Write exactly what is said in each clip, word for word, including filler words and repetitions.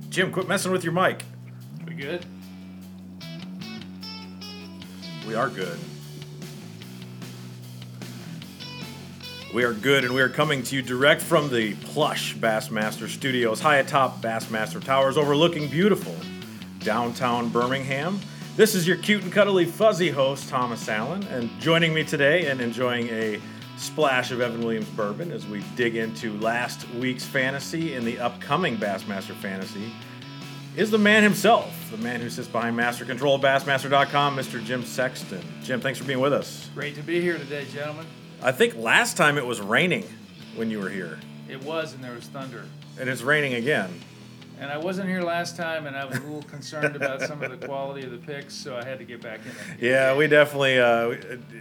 Jim, quit messing with your mic. We good? We are good. We are good, and we are coming to you direct from the plush Bassmaster Studios, high atop Bassmaster Towers, overlooking beautiful downtown Birmingham. This is your cute and cuddly fuzzy host, Thomas Allen, and joining me today and enjoying a splash of Evan Williams bourbon as we dig into last week's fantasy and the upcoming Bassmaster Fantasy is the man himself, the man who sits behind Master Control of Bassmaster dot com, Mister Jim Sexton. Jim, thanks for being with us. Great to be here today, gentlemen. I think last time it was raining when you were here. It was, and there was thunder. And it's raining again. And I wasn't here last time, and I was a little concerned about some of the quality of the picks, so I had to get back in there. Yeah, we definitely, uh,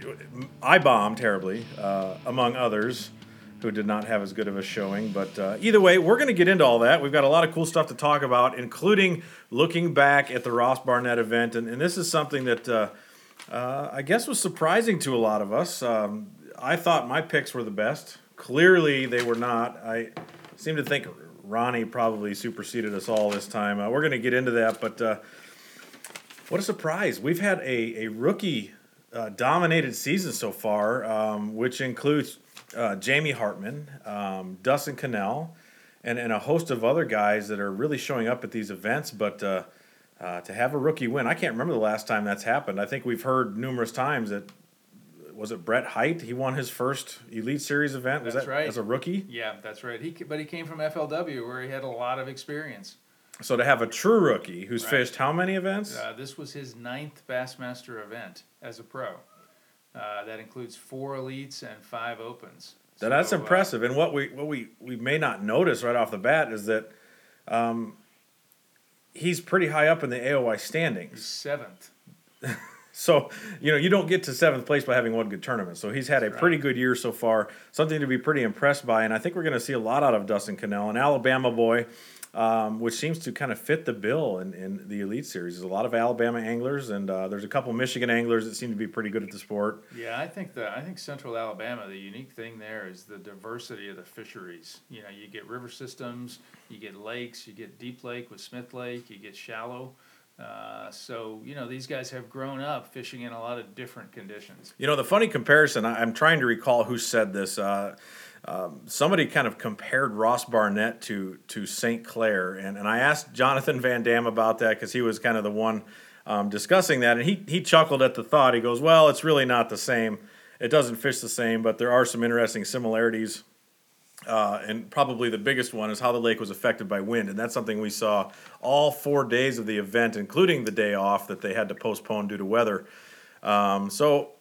I bombed terribly, uh, among others who did not have as good of a showing. But uh, either way, we're going to get into all that. We've got a lot of cool stuff to talk about, including looking back at the Ross Barnett event. And, and this is something that uh, uh, I guess was surprising to a lot of us. Um, I thought my picks were the best. Clearly, they were not. I seem to think Ronnie probably superseded us all this time. Uh, we're going to get into that, but uh, what a surprise. We've had a, a rookie-dominated uh, season so far, um, which includes uh, Jamie Hartman, um, Dustin Connell, and, and a host of other guys that are really showing up at these events, but uh, uh, to have a rookie win, I can't remember the last time that's happened. I think we've heard numerous times that was it Brett Hite? He won his first Elite Series event. Was That's that right. as a rookie? Yeah, that's right. He but he came from F L W where he had a lot of experience. So to have a true rookie who's Right. fished how many events? Uh, this was his ninth Bassmaster event as a pro. Uh, that includes four Elites and five Opens. Now, that's So, uh, impressive. And what we what we, we may not notice right off the bat is that um, he's pretty high up in the A O I He's standings. seventh. So, you know, you don't get to seventh place by having one good tournament. So he's had a That's pretty right. good year so far, something to be pretty impressed by. And I think we're going to see a lot out of Dustin Connell, an Alabama boy, um, which seems to kind of fit the bill in, in the Elite Series. There's a lot of Alabama anglers, and uh, there's a couple Michigan anglers that seem to be pretty good at the sport. Yeah, I think the I think Central Alabama, the unique thing there is the diversity of the fisheries. You know, you get river systems, you get lakes, you get deep lake with Smith Lake, you get shallow. Uh, so, you know, these guys have grown up fishing in a lot of different conditions. You know, the funny comparison, I, I'm trying to recall who said this. Uh, um, somebody kind of compared Ross Barnett to to Saint Clair, and, and I asked Jonathan Van Dam about that because he was kind of the one um, discussing that, and he, he chuckled at the thought. He goes, well, it's really not the same. It doesn't fish the same, but there are some interesting similarities. Uh, and probably the biggest one is how the lake was affected by wind. And that's something we saw all four days of the event, including the day off that they had to postpone due to weather. Um, so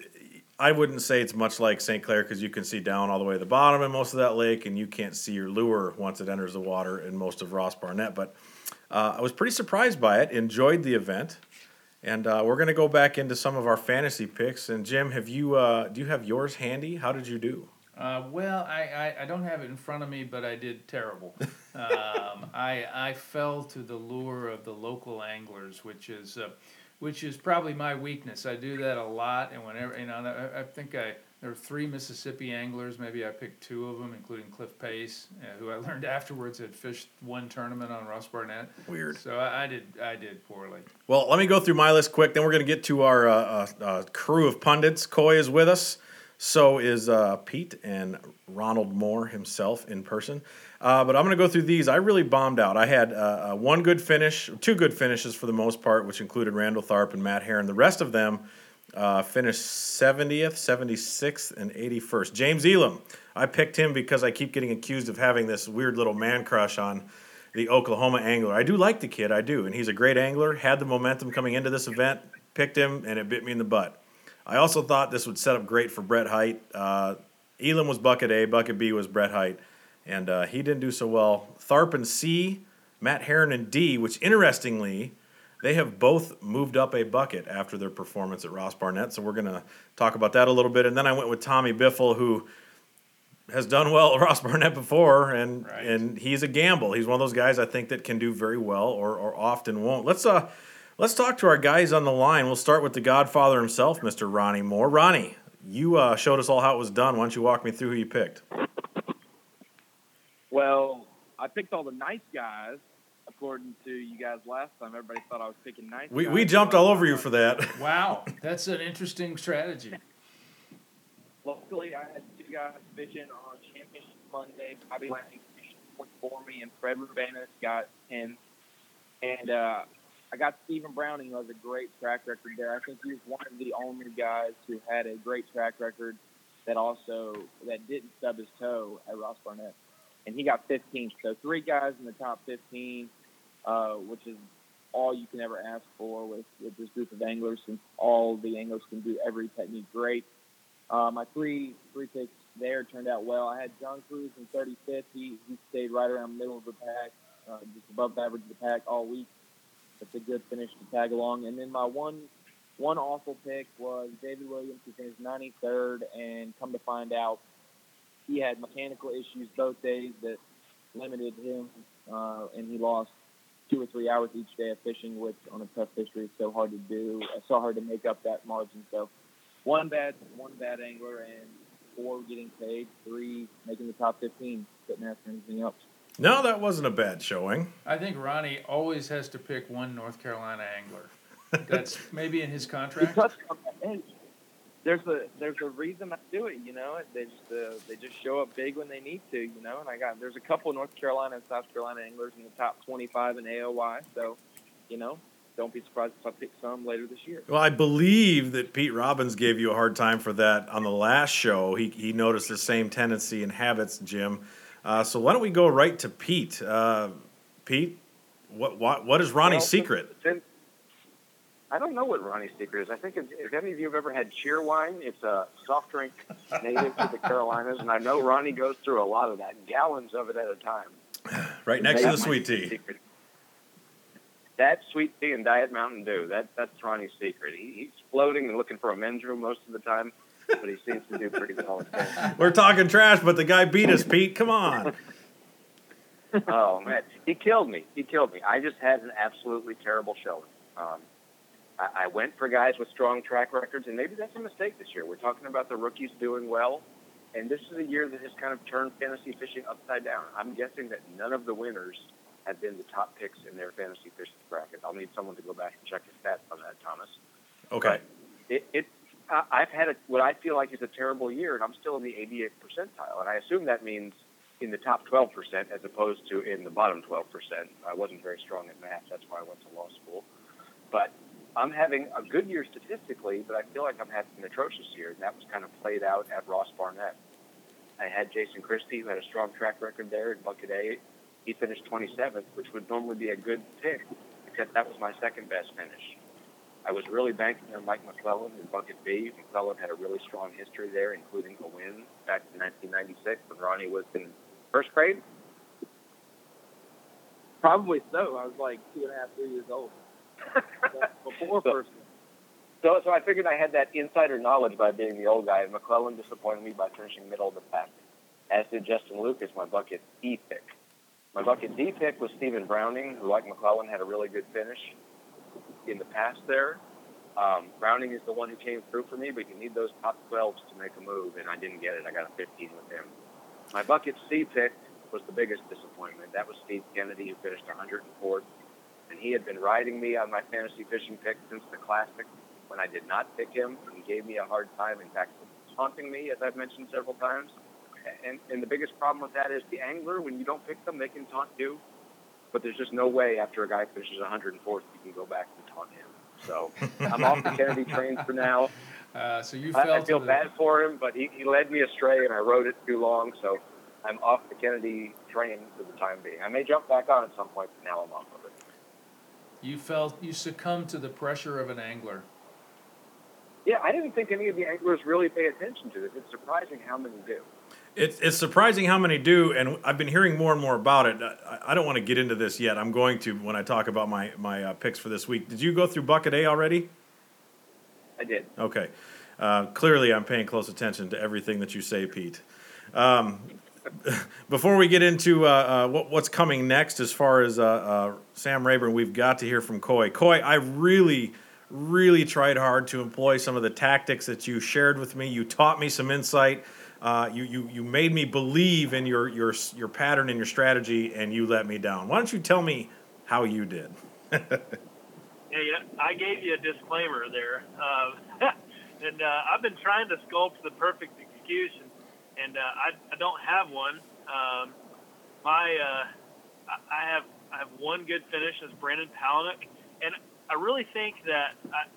I wouldn't say it's much like Saint Clair because you can see down all the way to the bottom in most of that lake, and you can't see your lure once it enters the water in most of Ross Barnett. But uh, I was pretty surprised by it, enjoyed the event. And uh, we're going to go back into some of our fantasy picks. And Jim, have you uh, do you have yours handy? How did you do? Uh, well, I, I, I don't have it in front of me, but I did terrible. um, I I fell to the lure of the local anglers, which is uh, which is probably my weakness. I do that a lot, and whenever you know, I, I think I there were three Mississippi anglers. Maybe I picked two of them, including Cliff Pace, uh, who I learned afterwards had fished one tournament on Ross Barnett. Weird. So I, I did I did poorly. Well, let me go through my list quick. Then we're going to get to our uh, uh, uh, crew of pundits. Coy is with us. So is uh, Pete and Ronald Moore himself in person. Uh, but I'm going to go through these. I really bombed out. I had uh, uh, one good finish, two good finishes for the most part, which included Randall Tharp and Matt Herron. The rest of them uh, finished seventieth, seventy-sixth, and eighty-first. James Elam, I picked him because I keep getting accused of having this weird little man crush on the Oklahoma angler. I do like the kid, I do, and he's a great angler, had the momentum coming into this event, picked him, and it bit me in the butt. I also thought this would set up great for Brett Hite. Uh, Elam was bucket A, bucket B was Brett Hite, and uh, he didn't do so well. Tharp in C, Matt Herron in D, which interestingly, they have both moved up a bucket after their performance at Ross Barnett, so we're going to talk about that a little bit. And then I went with Tommy Biffle, who has done well at Ross Barnett before, and Right. and he's a gamble. He's one of those guys I think that can do very well or, or often won't. Let's uh. Let's talk to our guys on the line. We'll start with the Godfather himself, Mister Ronnie Moore. Ronnie, you uh, showed us all how it was done. Why don't you walk me through who you picked? Well, I picked all the nice guys. I according to you guys last time, everybody thought I was picking nice We guys. we jumped all over you for that. Wow, that's an interesting strategy. Luckily, I had two guys fishing on Championship Monday. Bobby Lang fished point for me, and Fred Rubanis got ten. And uh, I got Stephen Browning, who has a great track record there. I think he was one of the only guys who had a great track record that also that didn't stub his toe at Ross Barnett. And he got fifteenth. So three guys in the top fifteen, uh, which is all you can ever ask for with, with this group of anglers, since all the anglers can do every technique great. Uh, my three three picks there turned out well. I had John Cruz in thirty-fifth. He, he stayed right around the middle of the pack, uh, just above the average of the pack all week. That's a good finish to tag along. And then my one one awful pick was David Williams, who finished ninety-third, and come to find out, he had mechanical issues both days that limited him, uh, and he lost two or three hours each day of fishing, which on a tough fishery is so hard to do. It's so hard to make up that margin. So one bad, one bad angler, and four getting paid, three making the top fifteen. Couldn't ask for anything else. No, that wasn't a bad showing. I think Ronnie always has to pick one North Carolina angler. That's maybe in his contract. Because there's a there's a reason I do it, you know. They just uh, they just show up big when they need to, you know. And I got there's a couple of North Carolina and South Carolina anglers in the top twenty-five in A O Y, so you know, don't be surprised if I pick some later this year. Well, I believe that Pete Robbins gave you a hard time for that on the last show. He he noticed the same tendency and habits, Jim. Uh, so why don't we go right to Pete? Uh, Pete, what what what is Ronnie's well, secret? Since, I don't know what Ronnie's secret is. I think if, if any of you have ever had Cheerwine, it's a soft drink native to the Carolinas, and I know Ronnie goes through a lot of that, gallons of it at a time. Right next to the That's my sweet tea. secret. That sweet tea and Diet Mountain Dew. That that's Ronnie's secret. He, he's floating and looking for a men's room most of the time, but he seems to do pretty well at that. We're talking trash, but the guy beat us, Pete. Come on. Oh man, he killed me. He killed me. I just had an absolutely terrible showing. Um, I, I went for guys with strong track records, and maybe that's a mistake this year. We're talking about the rookies doing well, and this is a year that has kind of turned fantasy fishing upside down. I'm guessing that none of the winners have been the top picks in their fantasy fishing bracket. I'll need someone to go back and check the stats on that, Thomas. Okay. But it, it I, I've had a, what I feel like is a terrible year, and I'm still in the eighty-eighth percentile, and I assume that means in the top twelve percent as opposed to in the bottom twelve percent. I wasn't very strong at math. That's why I went to law school. But I'm having a good year statistically, but I feel like I'm having an atrocious year, and that was kind of played out at Ross Barnett. I had Jason Christie, who had a strong track record there in Bucket A. He finished twenty-seventh, which would normally be a good pick, because that was my second best finish. I was really banking on Mike McClellan in Bucket B. McClellan had a really strong history there, including a win back in nineteen ninety-six when Ronnie was in first grade. Probably so. I was like two and a half, three years old. Before so, first. So, so I figured I had that insider knowledge by being the old guy, and McClellan disappointed me by finishing middle of the pack, as did Justin Lucas, my Bucket E pick. My Bucket D pick was Stephen Browning, who, like McClellan, had a really good finish in the past there. Um, Browning is the one who came through for me, but you need those top twelves to make a move, and I didn't get it. I got a fifteen with him. My Bucket C pick was the biggest disappointment. That was Steve Kennedy, who finished one hundred fourth, and he had been riding me on my fantasy fishing pick since the Classic when I did not pick him. He gave me a hard time, in fact, taunting me, as I've mentioned several times. And, and the biggest problem with that is the angler, when you don't pick them, they can taunt you. But there's just no way after a guy finishes one hundred fourth you can go back and taunt him. So I'm off the Kennedy train for now. Uh, so you I, fell I feel to the, bad for him, but he, he led me astray, and I rode it too long. So I'm off the Kennedy train for the time being. I may jump back on at some point, but now I'm off of it. You felt you succumbed to the pressure of an angler. Yeah, I didn't think any of the anglers really pay attention to this. It's surprising how many do. It's it's surprising how many do, and I've been hearing more and more about it. I, I don't want to get into this yet. I'm going to when I talk about my my uh, picks for this week. Did you go through Bucket A already? I did. Okay. Uh, clearly, I'm paying close attention to everything that you say, Pete. Um, before we get into uh, uh, what, what's coming next, as far as uh, uh, Sam Rayburn, we've got to hear from Coy. Coy, I really, really tried hard to employ some of the tactics that you shared with me. You taught me some insight. Uh, you, you you made me believe in your your your pattern and your strategy, and you let me down. Why don't you tell me how you did. Yeah, yeah, I gave you a disclaimer there, um, and uh, I've been trying to sculpt the perfect excuse, and, and uh, I, I don't have one. Um, my uh, I have I have one good finish as Brandon Palaniuk, and I really think that I,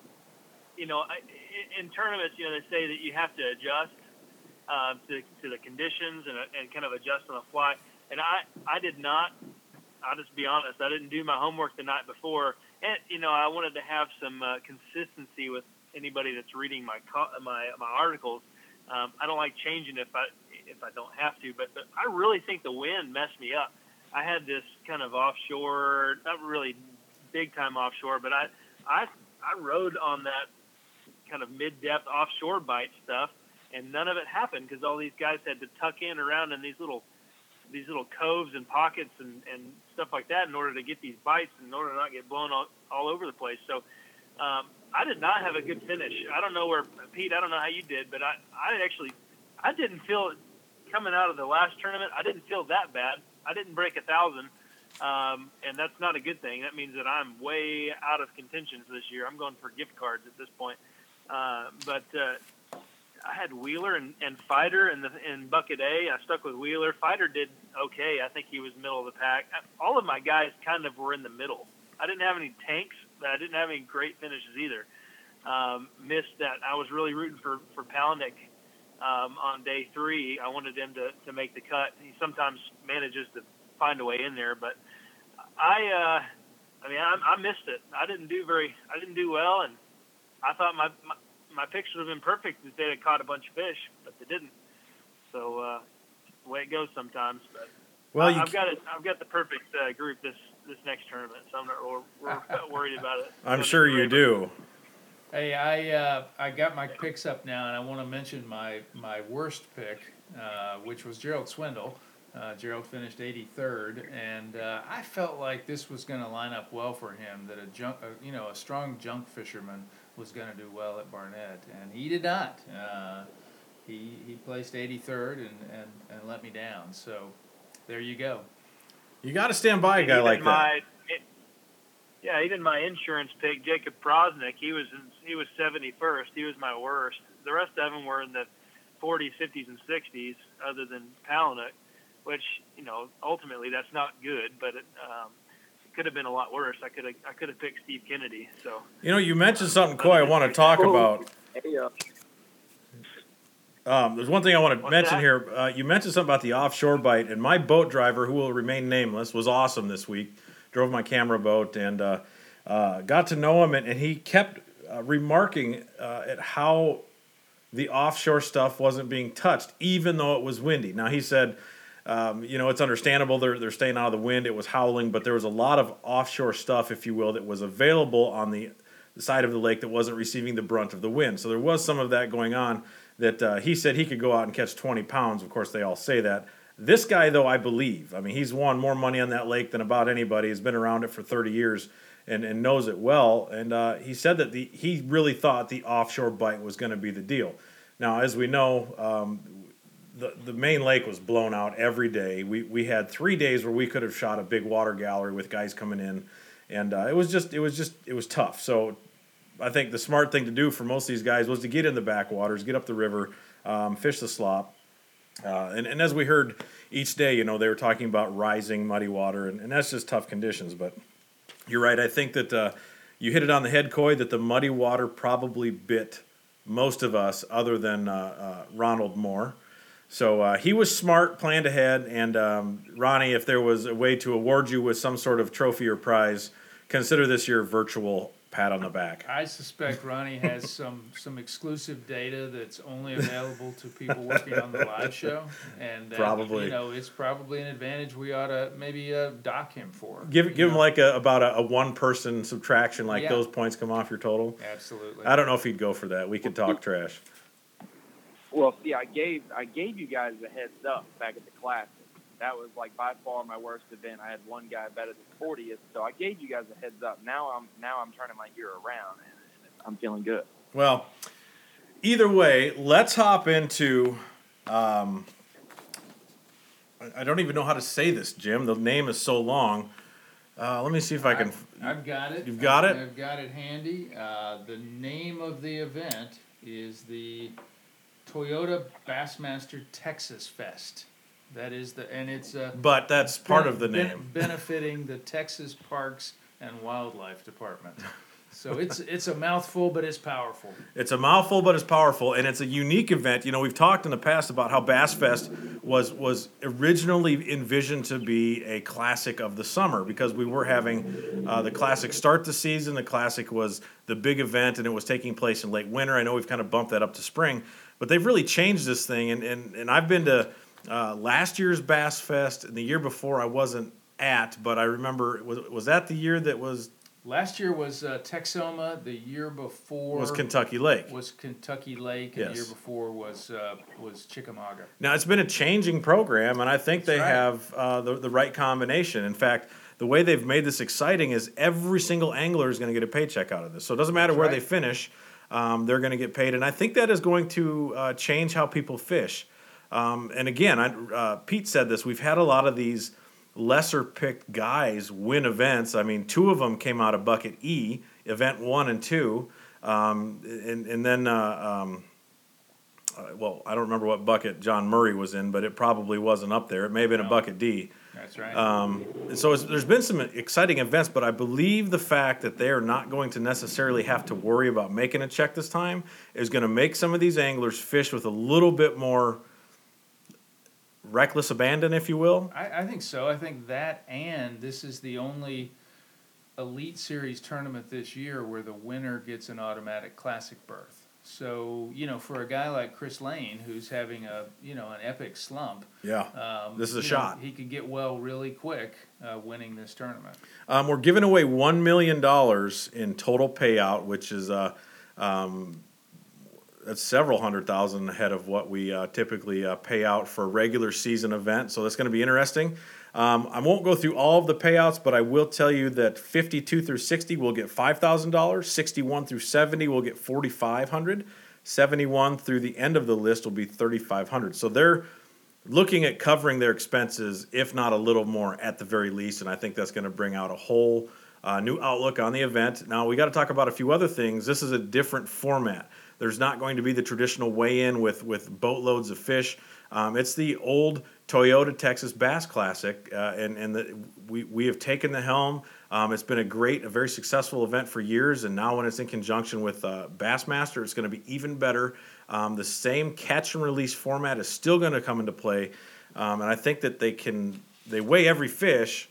you know I, in tournaments, you know, they say that you have to adjust uh, to to the conditions and and kind of adjust on the fly, and I I did not. I'll just be honest. I didn't do my homework the night before. And, you know, I wanted to have some uh, consistency with anybody that's reading my co- my my articles. Um, I don't like changing if I if I don't have to, but, but I really think the wind messed me up. I had this kind of offshore, not really big time offshore, but I I I rode on that kind of mid depth offshore bite stuff, and none of it happened because all these guys had to tuck in around in these little these little coves and pockets and, and stuff like that in order to get these bites and in order to not get blown all, all over the place. So um, I did not have a good finish. I don't know where, Pete, I don't know how you did, but I, I actually, I didn't feel, coming out of the last tournament, I didn't feel that bad. I didn't break a thousand, um, and that's not a good thing. That means that I'm way out of contentions this year. I'm going for gift cards at this point. Uh, but uh, I had Wheeler and, and Fighter in the in bucket A. I stuck with Wheeler. Fighter did okay. I think he was middle of the pack. All of my guys kind of were in the middle. I didn't have any tanks, but I didn't have any great finishes either. Um, missed that. I was really rooting for for Palaniuk um, on day three. I wanted him to, to make the cut. He sometimes manages to find a way in there, but I uh, I mean I, I missed it. I didn't do very. I didn't do well, and I thought my, my my picks would have been perfect if they had caught a bunch of fish, but they didn't. So uh, the way it goes sometimes. But Well, I, you I've got it. I've got the perfect uh, group this this next tournament, so I'm not we're, we're worried about it. I'm sure you do. Hey, I uh, I got my picks up now, and I want to mention my my worst pick, uh, which was Gerald Swindle. Uh, Gerald finished eighty-third, and uh, I felt like this was going to line up well for him. That a junk, uh, you know, a strong junk fisherman was going to do well at Barnett, and he did not. Uh, he he placed eighty-third and, and, and let me down. So there you go. You got to stand by a guy even like my, that. It, yeah, even my insurance pick, Jacob Prosnick, he was in, he was seventy-first. He was my worst. The rest of them were in the forties, fifties, and sixties, other than Palaniuk, which, you know, ultimately that's not good, but it, um, it could have been a lot worse. I could have I could have picked Steve Kennedy. So You know, you mentioned something, Coy, I want to talk about. Hey, uh, Um, there's one thing I want to What's mention that? here. Uh, you mentioned something about the offshore bite, and my boat driver, who will remain nameless, was awesome this week. Drove my camera boat and uh, uh, got to know him, and, and he kept uh, remarking uh, at how the offshore stuff wasn't being touched, even though it was windy. Now, he said, um, you know, it's understandable. They're, they're staying out of the wind. It was howling, but there was a lot of offshore stuff, if you will, that was available on the, the side of the lake that wasn't receiving the brunt of the wind. So there was some of that going on that uh, he said he could go out and catch twenty pounds. Of course, they all say that. This guy, though, I believe, I mean, he's won more money on that lake than about anybody. He's been around it for thirty years and, and knows it well. And uh, he said that the he really thought the offshore bite was going to be the deal. Now, as we know, um, the the main lake was blown out every day. We we had three days where we could have shot a big water gallery with guys coming in, and uh, it was just it was just it was tough. So I think the smart thing to do for most of these guys was to get in the backwaters, get up the river, um, fish the slop. Uh, and, and as we heard each day, you know, they were talking about rising muddy water, and, and that's just tough conditions. But you're right. I think that uh, you hit it on the head, Coy, that the muddy water probably bit most of us other than uh, uh, Ronald Moore. So uh, he was smart, planned ahead. And um, Ronnie, if there was a way to award you with some sort of trophy or prize, consider this your virtual pat on the back. I suspect Ronnie has some, some exclusive data that's only available to people working on the live show, and uh, Probably. you know, it's probably an advantage we ought to maybe uh, dock him for. Give you give him know? like a, about a, a one person subtraction, like Yeah. those points come off your total. Absolutely. I don't know if he'd go for that. We could talk trash. Well, see, I gave I gave you guys a heads up back at the Classic. That was like by far my worst event. I had one guy better than fortieth, so I gave you guys a heads up. Now I'm now I'm turning my year around, and, and I'm feeling good. Well, either way, let's hop into. Um, I- I don't even know how to say this, Jim. The name is so long. Uh, let me see if I can. I've, I've got it. You've got it? I've got it handy. Uh, the name of the event is the Toyota Bassmaster Texas Fest. That is the, and it's uh, But that's part ben- of the ben- name. benefiting the Texas Parks and Wildlife Department. So it's it's a mouthful, but it's powerful. It's a mouthful, but it's powerful, and it's a unique event. You know, we've talked in the past about how Bass Fest was was originally envisioned to be a classic of the summer because we were having uh, the classic start the season. The classic was the big event, and it was taking place in late winter. I know we've kind of bumped that up to spring, but they've really changed this thing. And and, and I've been to uh, last year's Bass Fest, and the year before I wasn't at, but I remember was was that the year that was. Last year was uh, Texoma. The year before Was Kentucky Lake. Was Kentucky Lake, and Yes. the year before was uh, was Chickamauga. Now, it's been a changing program, and I think they That's right. have uh, the, the right combination. In fact, the way they've made this exciting is every single angler is going to get a paycheck out of this. So it doesn't matter That's where right. they finish, um, they're going to get paid. And I think that is going to uh, change how people fish. Um, and again, I, uh, Pete said this, we've had a lot of these lesser picked guys win events. I mean, two of them came out of Bucket E, event one and two. Um, and, and then, uh, um, uh, well, I don't remember what bucket John Murray was in, but it probably wasn't up there. It may have been a No. Bucket D. That's right. Um, and so it's, there's been some exciting events, but I believe the fact that they are not going to necessarily have to worry about making a check this time is going to make some of these anglers fish with a little bit more reckless abandon, if you will. I, I think so. I think that, and this is the only Elite Series tournament this year where the winner gets an automatic classic berth. So, you know, for a guy like Chris Lane, who's having a, you know, an epic slump, Yeah. um, This is a you know, shot. he could get well really quick uh, winning this tournament. Um, we're giving away one million dollars in total payout, which is uh, um, that's several hundred thousand ahead of what we uh, typically uh, pay out for a regular season event. So that's going to be interesting. Um, I won't go through all of the payouts, but I will tell you that fifty-two through sixty will get five thousand dollars. sixty-one through seventy will get forty-five hundred dollars. seventy-one through the end of the list will be thirty-five hundred dollars. So they're looking at covering their expenses, if not a little more at the very least, and I think that's going to bring out a whole uh, new outlook on the event. Now, we got to talk about a few other things. This is a different format. There's not going to be the traditional weigh-in with, with boatloads of fish. Um, it's the old Toyota Texas Bass Classic, uh, and, and the, we, we have taken the helm. Um, it's been a great, a very successful event for years, and now when it's in conjunction with uh, Bassmaster, it's going to be even better. Um, the same catch and release format is still going to come into play, um, and I think that they can they weigh every fish,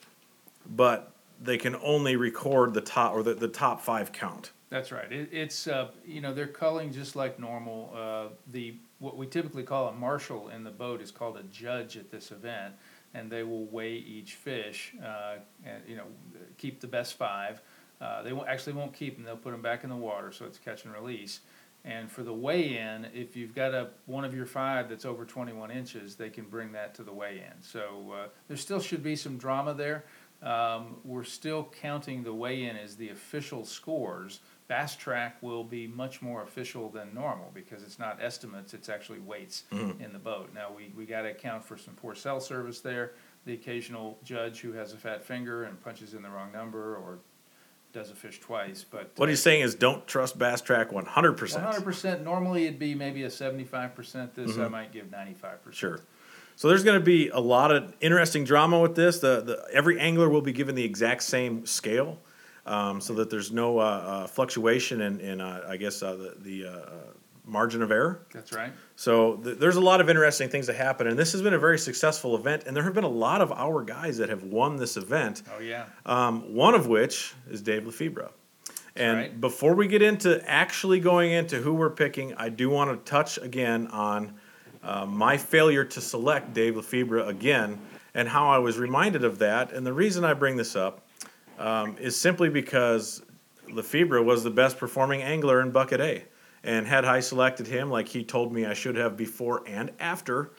but they can only record the top or the, the top five count. That's right. It, it's, uh, you know, they're culling just like normal. Uh, the what we typically call a marshal in the boat is called a judge at this event, and they will weigh each fish uh, and, you know, keep the best five. Uh, they won't, actually won't keep them. They'll put them back in the water, so it's catch and release. And for the weigh-in, if you've got a one of your five that's over twenty-one inches, they can bring that to the weigh-in. So uh, there still should be some drama there. Um, we're still counting the weigh-in as the official scores. Bass Track will be much more official than normal because it's not estimates, it's actually weights Mhm. in the boat. Now, we, we got to account for some poor cell service there, the occasional judge who has a fat finger and punches in the wrong number or does a fish twice. But What he's saying is don't trust Bass Track one hundred percent. one hundred percent, normally it'd be maybe a seventy-five percent. This I Mhm. might give ninety-five percent. Sure. So there's going to be a lot of interesting drama with this. The, the every angler will be given the exact same scale, um, so that there's no uh, uh, fluctuation in, in uh, I guess uh, the the uh, margin of error. That's right. So th- there's a lot of interesting things that happen, and this has been a very successful event. And there have been a lot of our guys that have won this event. Oh, yeah. Um, one of which is Dave Lefebvre. And right. before we get into actually going into who we're picking, I do want to touch again on uh, my failure to select Dave Lefebvre again and how I was reminded of that. And the reason I bring this up um, is simply because Lefebvre was the best performing angler in Bucket A. And had I selected him like he told me I should have before and after,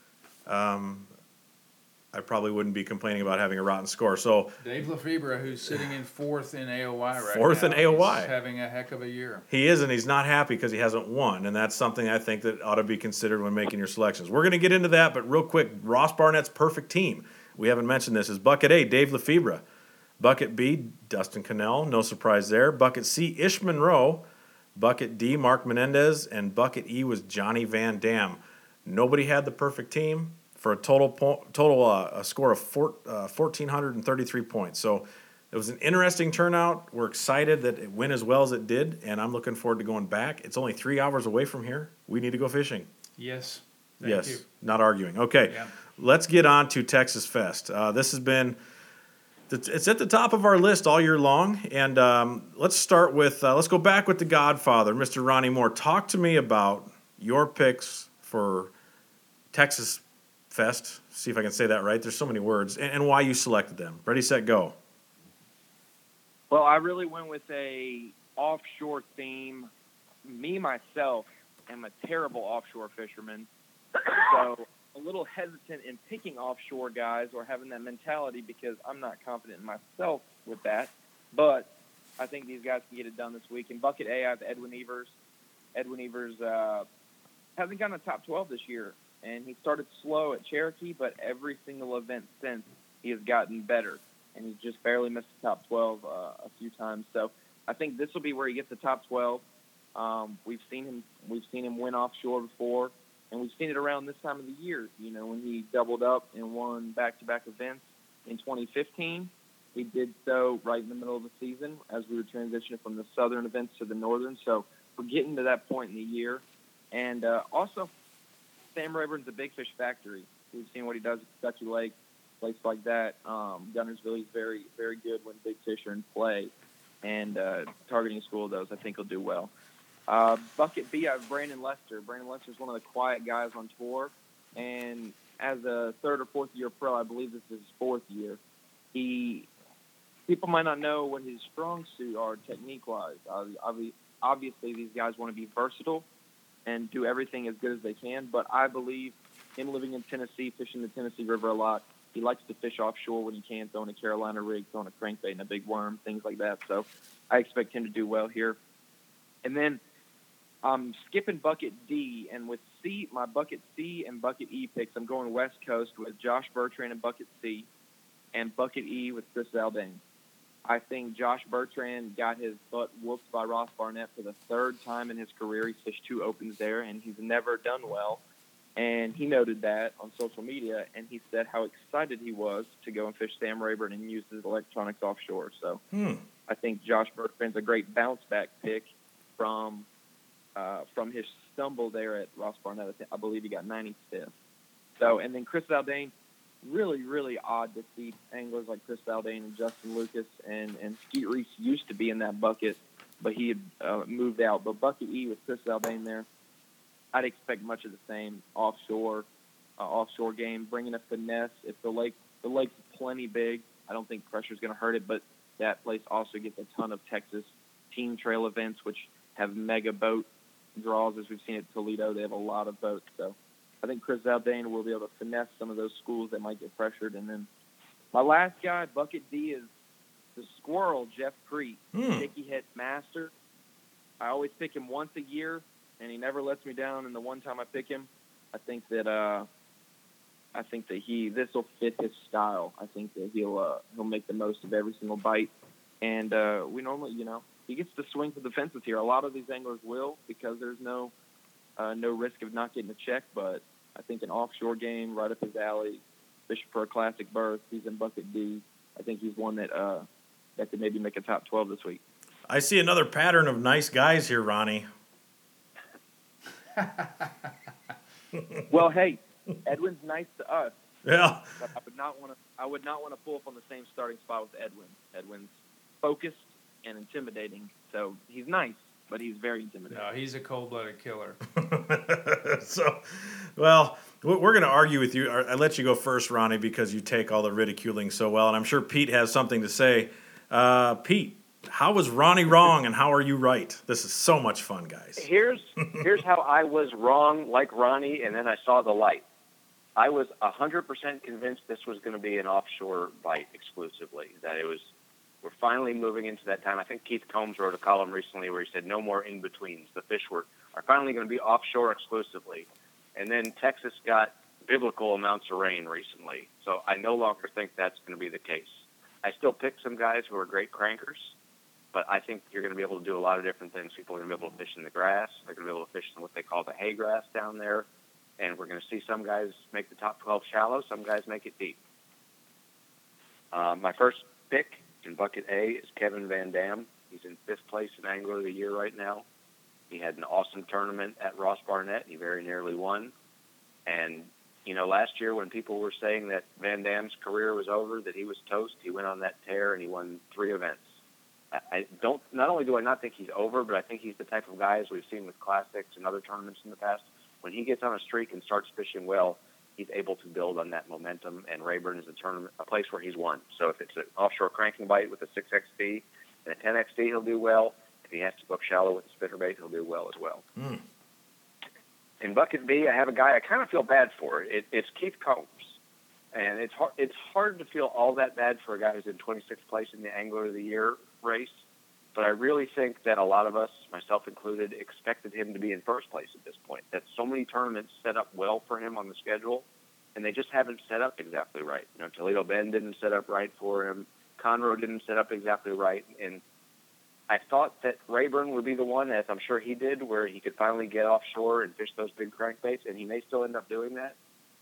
um, I probably wouldn't be complaining about having a rotten score. So Dave Lefebvre, who's sitting in fourth in A O I right Fourth now. in A O I. He's having a heck of a year. he is, and he's not happy because he hasn't won, and that's something I think that ought to be considered when making your selections. We're going to get into that, but real quick, Ross Barnett's perfect team, we haven't mentioned this, is Bucket A, Dave Lefebvre. Bucket B, Dustin Cannell, no surprise there. Bucket C, Ish Monroe. Bucket D, Mark Menendez. And Bucket E was Johnny Van Dam. Nobody had the perfect team for a total po- total uh, a score of four, uh, one thousand four hundred thirty-three points. So it was an interesting turnout. We're excited that it went as well as it did, and I'm looking forward to going back. It's only three hours away from here. We need to go fishing. Yes. Thank yes, you. not arguing. Okay, Yeah. Let's get on to Texas Fest. Uh, this has been, it's at the top of our list all year long, and um, let's start with, uh, let's go back with the Godfather, Mister Ronnie Moore. Talk to me about your picks for Texas Fest. See if I can say that right. There's so many words, and, and why you selected them. Ready, set, go. Well, I really went with a offshore theme. Me, myself, am a terrible offshore fisherman, so a little hesitant in picking offshore guys or having that mentality because I'm not confident in myself with that. But I think these guys can get it done this week. In Bucket A, I have Edwin Evers. Edwin Evers uh, hasn't gotten a top twelve this year, and he started slow at Cherokee, but every single event since he has gotten better, and he's just barely missed the top twelve uh, a few times. So I think this will be where he gets the top twelve. Um, we've seen him. We've seen him win offshore before. And we've seen it around this time of the year, you know, when he doubled up and won back-to-back events in twenty fifteen. He did so right in the middle of the season as we were transitioning from the southern events to the northern. So we're getting to that point in the year. And uh, also, Sam Rayburn's a big fish factory. We've seen what he does at Dutchy Lake, place like that. Um, Gunnersville, he's very, very good when big fish are in play. And uh, targeting school, those I think will do well. Uh, Bucket B, I have Brandon Lester. Brandon Lester is one of the quiet guys on tour, and as a third or fourth year pro, I believe this is his fourth year. He people might not know what his strong suit are technique wise. Uh, obviously, these guys want to be versatile and do everything as good as they can. But I believe him living in Tennessee, fishing the Tennessee River a lot, he likes to fish offshore when he can, throwing a Carolina rig, throwing a crankbait and a big worm, things like that. So I expect him to do well here. And then I'm skipping Bucket D, and with C, my Bucket C and Bucket E picks, I'm going West Coast with Josh Bertrand and Bucket C, and Bucket E with Chris Zaldain. I think Josh Bertrand got his butt whooped by Ross Barnett for the third time in his career. He's fished two opens there, and he's never done well. And he noted that on social media, and he said how excited he was to go and fish Sam Rayburn and use his electronics offshore. So hmm. I think Josh Bertrand's a great bounce-back pick from uh, from his stumble there at Ross Barnett. I believe he got ninety-fifth. So, and then Chris Zaldain, really, really odd to see anglers like Chris Zaldain and Justin Lucas and, and Skeet Reese used to be in that bucket, but he had uh, moved out. But Bucket E with Chris Zaldain there, I'd expect much of the same offshore uh, offshore game, bringing a finesse. If the lake the lake's plenty big, I don't think pressure's going to hurt it, but that place also gets a ton of Texas team trail events, which have mega boat draws, as we've seen at Toledo. They have a lot of boats, so I think Chris Zaldain will be able to finesse some of those schools that might get pressured. And then my last guy, Bucket D, is the squirrel, Jeff Crete, mm. Sticky Head Master. I always pick him once a year, and he never lets me down. And the one time I pick him, I think that uh, I think that he this will fit his style. I think that he'll uh, he'll make the most of every single bite. And uh, we normally, you know, he gets to swing for the fences here. A lot of these anglers will, because there's no uh, no risk of not getting a check. But I think an offshore game right up his alley, fishing for a classic berth. He's in Bucket D. I think he's one that uh, that could maybe make a top twelve this week. I see another pattern of nice guys here, Ronnie. Well, hey, Edwin's nice to us. Yeah. But I would not want to. I would not want to pull up on the same starting spot with Edwin. Edwin's focused and intimidating. So he's nice, but he's very intimidating. No, he's a cold-blooded killer. So, well, we're going to argue with you. I let you go first, Ronnie, because you take all the ridiculing so well, and I'm sure Pete has something to say. Uh, Pete, how was Ronnie wrong, and how are you right? This is so much fun, guys. Here's here's how I was wrong, like Ronnie, and then I saw the light. I was one hundred percent convinced this was going to be an offshore bite exclusively, that it was. We're finally moving into that time. I think Keith Combs wrote a column recently where he said no more in-betweens. The fish were, are finally going to be offshore exclusively. And then Texas got biblical amounts of rain recently. So I no longer think that's going to be the case. I still pick some guys who are great crankers, but I think you're going to be able to do a lot of different things. People are going to be able to fish in the grass. They're going to be able to fish in what they call the hay grass down there. And we're going to see some guys make the top twelve shallow, some guys make it deep. Uh, my first pick in bucket A is Kevin Van Dam. He's in fifth place in Angler of the Year right now. He had an awesome tournament at Ross Barnett. He very nearly won. And, you know, last year when people were saying that Van Dam's career was over, that he was toast, he went on that tear and he won three events. I, I don't, not only do I not think he's over, but I think he's the type of guy, as we've seen with classics and other tournaments in the past, when he gets on a streak and starts fishing well, he's able to build on that momentum, and Rayburn is a tournament, a place where he's won. So if it's an offshore cranking bite with a six X D and a ten X D, he'll do well. If he has to go up shallow with a spinnerbait, he'll do well as well. Mm. In bucket B, I have a guy I kind of feel bad for. It, it's Keith Combs. And it's hard, it's hard to feel all that bad for a guy who's in twenty-sixth place in the Angler of the Year race. But I really think that a lot of us, myself included, expected him to be in first place at this point. That so many tournaments set up well for him on the schedule, and they just haven't set up exactly right. You know, Toledo Bend didn't set up right for him. Conroe didn't set up exactly right. And I thought that Rayburn would be the one, as I'm sure he did, where he could finally get offshore and fish those big crankbaits, and he may still end up doing that.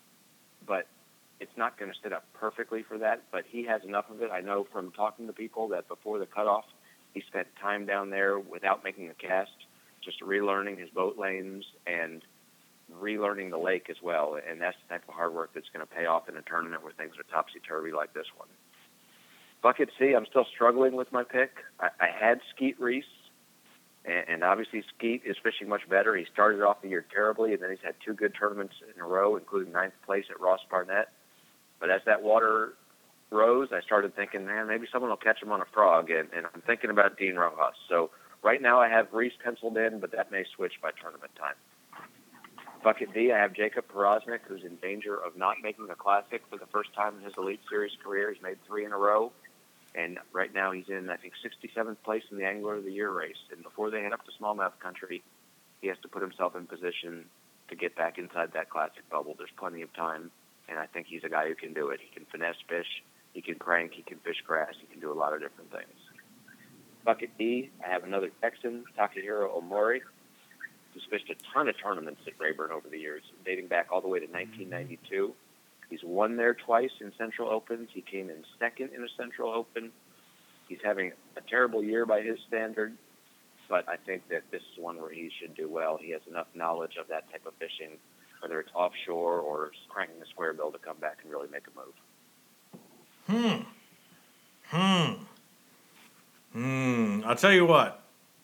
But it's not going to set up perfectly for that, but he has enough of it. I know from talking to people that before the cutoff, he spent time down there without making a cast, just relearning his boat lanes and relearning the lake as well. And that's the type of hard work that's going to pay off in a tournament where things are topsy-turvy like this one. Bucket C, I'm still struggling with my pick. I, I had Skeet Reese, and, and obviously Skeet is fishing much better. He started off the year terribly, and then he's had two good tournaments in a row, including ninth place at Ross Barnett. But as that water rose, I started thinking, man, maybe someone will catch him on a frog, and, and I'm thinking about Dean Rojas. So right now I have Reese penciled in, but that may switch by tournament time. Bucket D, I have Jacob Porosnik, who's in danger of not making the Classic for the first time in his Elite Series career. He's made three in a row, and right now he's in, I think, sixty-seventh place in the Angler of the Year race. And before they head up to smallmouth country, he has to put himself in position to get back inside that Classic bubble. There's plenty of time, and I think he's a guy who can do it. He can finesse fish. He can crank, he can fish grass, he can do a lot of different things. Bucket E, I have another Texan, Takahiro Omori, who's fished a ton of tournaments at Rayburn over the years, dating back all the way to nineteen ninety-two. He's won there twice in Central Opens. He came in second in a Central Open. He's having a terrible year by his standard, but I think that this is one where he should do well. He has enough knowledge of that type of fishing, whether it's offshore or cranking a square bill, to come back and really make a move. Hmm. Hmm. Hmm. I'll tell you what.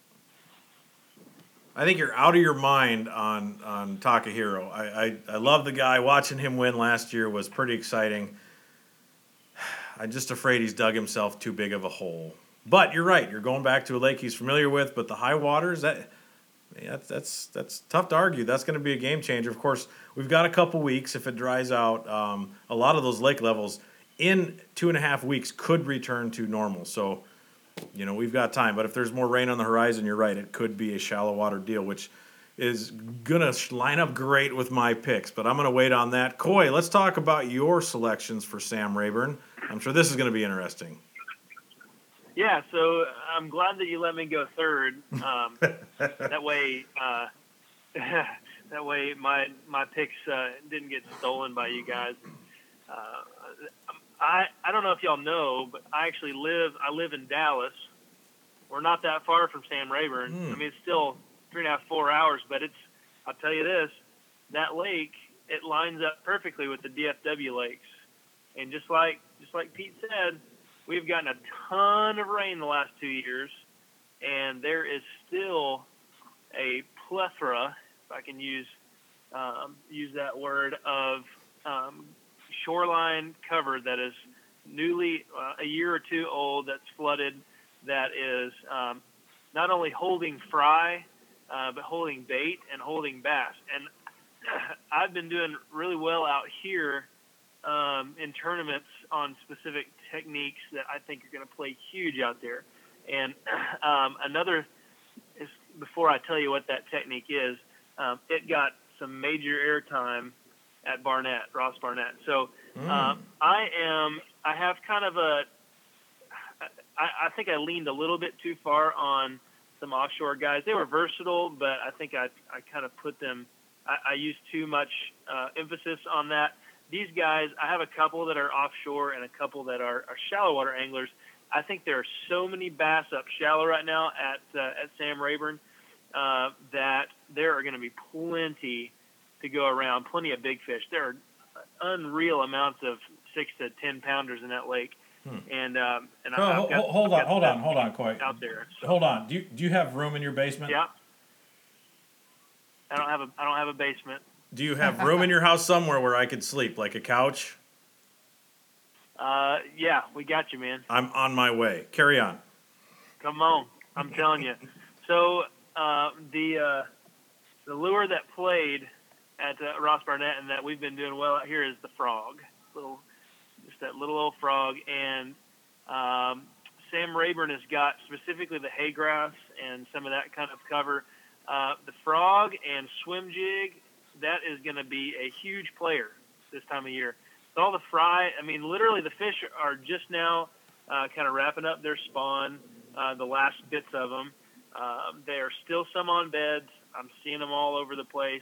I think you're out of your mind on, on Takahiro. I, I, I love the guy. Watching him win last year was pretty exciting. I'm just afraid he's dug himself too big of a hole. But you're right. You're going back to a lake he's familiar with, but the high waters, that yeah, that's, that's that's tough to argue. That's going to be a game changer. Of course, we've got a couple weeks. If it dries out, um, a lot of those lake levels in two and a half weeks could return to normal. So, you know, we've got time. But if there's more rain on the horizon, you're right, it could be a shallow water deal, which is going to line up great with my picks. But I'm going to wait on that. Coy, let's talk about your selections for Sam Rayburn. I'm sure this is going to be interesting. Yeah, so I'm glad that you let me go third. Um, that way, uh, that way my my picks uh, didn't get stolen by you guys. Uh, I I don't know if y'all know, but I actually live I live in Dallas. We're not that far from Sam Rayburn. Mm. I mean, it's still three and a half, four hours, but it's I'll tell you this: that lake, it lines up perfectly with the D F W lakes, and just like just like Pete said, we've gotten a ton of rain the last two years, and there is still a plethora, if I can use um, use that word, of um, shoreline cover that is newly uh, a year or two old, that's flooded, that is um, not only holding fry, uh, but holding bait and holding bass. And I've been doing really well out here um, in tournaments on specific techniques that I think are going to play huge out there. And um, another is, before I tell you what that technique is, um, it got some major airtime at Barnett, Ross Barnett. So um, I am, I have kind of a, I, I think I leaned a little bit too far on some offshore guys. They were versatile, but I think I I kind of put them. I, I used too much uh, emphasis on that. These guys, I have a couple that are offshore and a couple that are, are shallow water anglers. I think there are so many bass up shallow right now at uh, at Sam Rayburn uh, that there are going to be plenty to go around, plenty of big fish. There are unreal amounts of six to ten pounders in that lake. Hmm. And um, and oh, I've got, hold I've on, got hold on, hold on, Coy. Out there. So. Hold on. Do you do you have room in your basement? Yeah. I don't have a I don't have a basement. Do you have room in your house somewhere where I could sleep, like a couch? Uh, yeah, we got you, man. I'm on my way. Carry on. Come on, I'm telling you. So uh, the uh, the lure that played at uh, Ross Barnett and that we've been doing well out here is the frog, little, just that little old frog. And um, Sam Rayburn has got specifically the hay grass and some of that kind of cover. Uh, the frog and swim jig, that is going to be a huge player this time of year. With all the fry, I mean, literally the fish are just now uh, kind of wrapping up their spawn, uh, the last bits of them. Uh, there are still some on beds. I'm seeing them all over the place.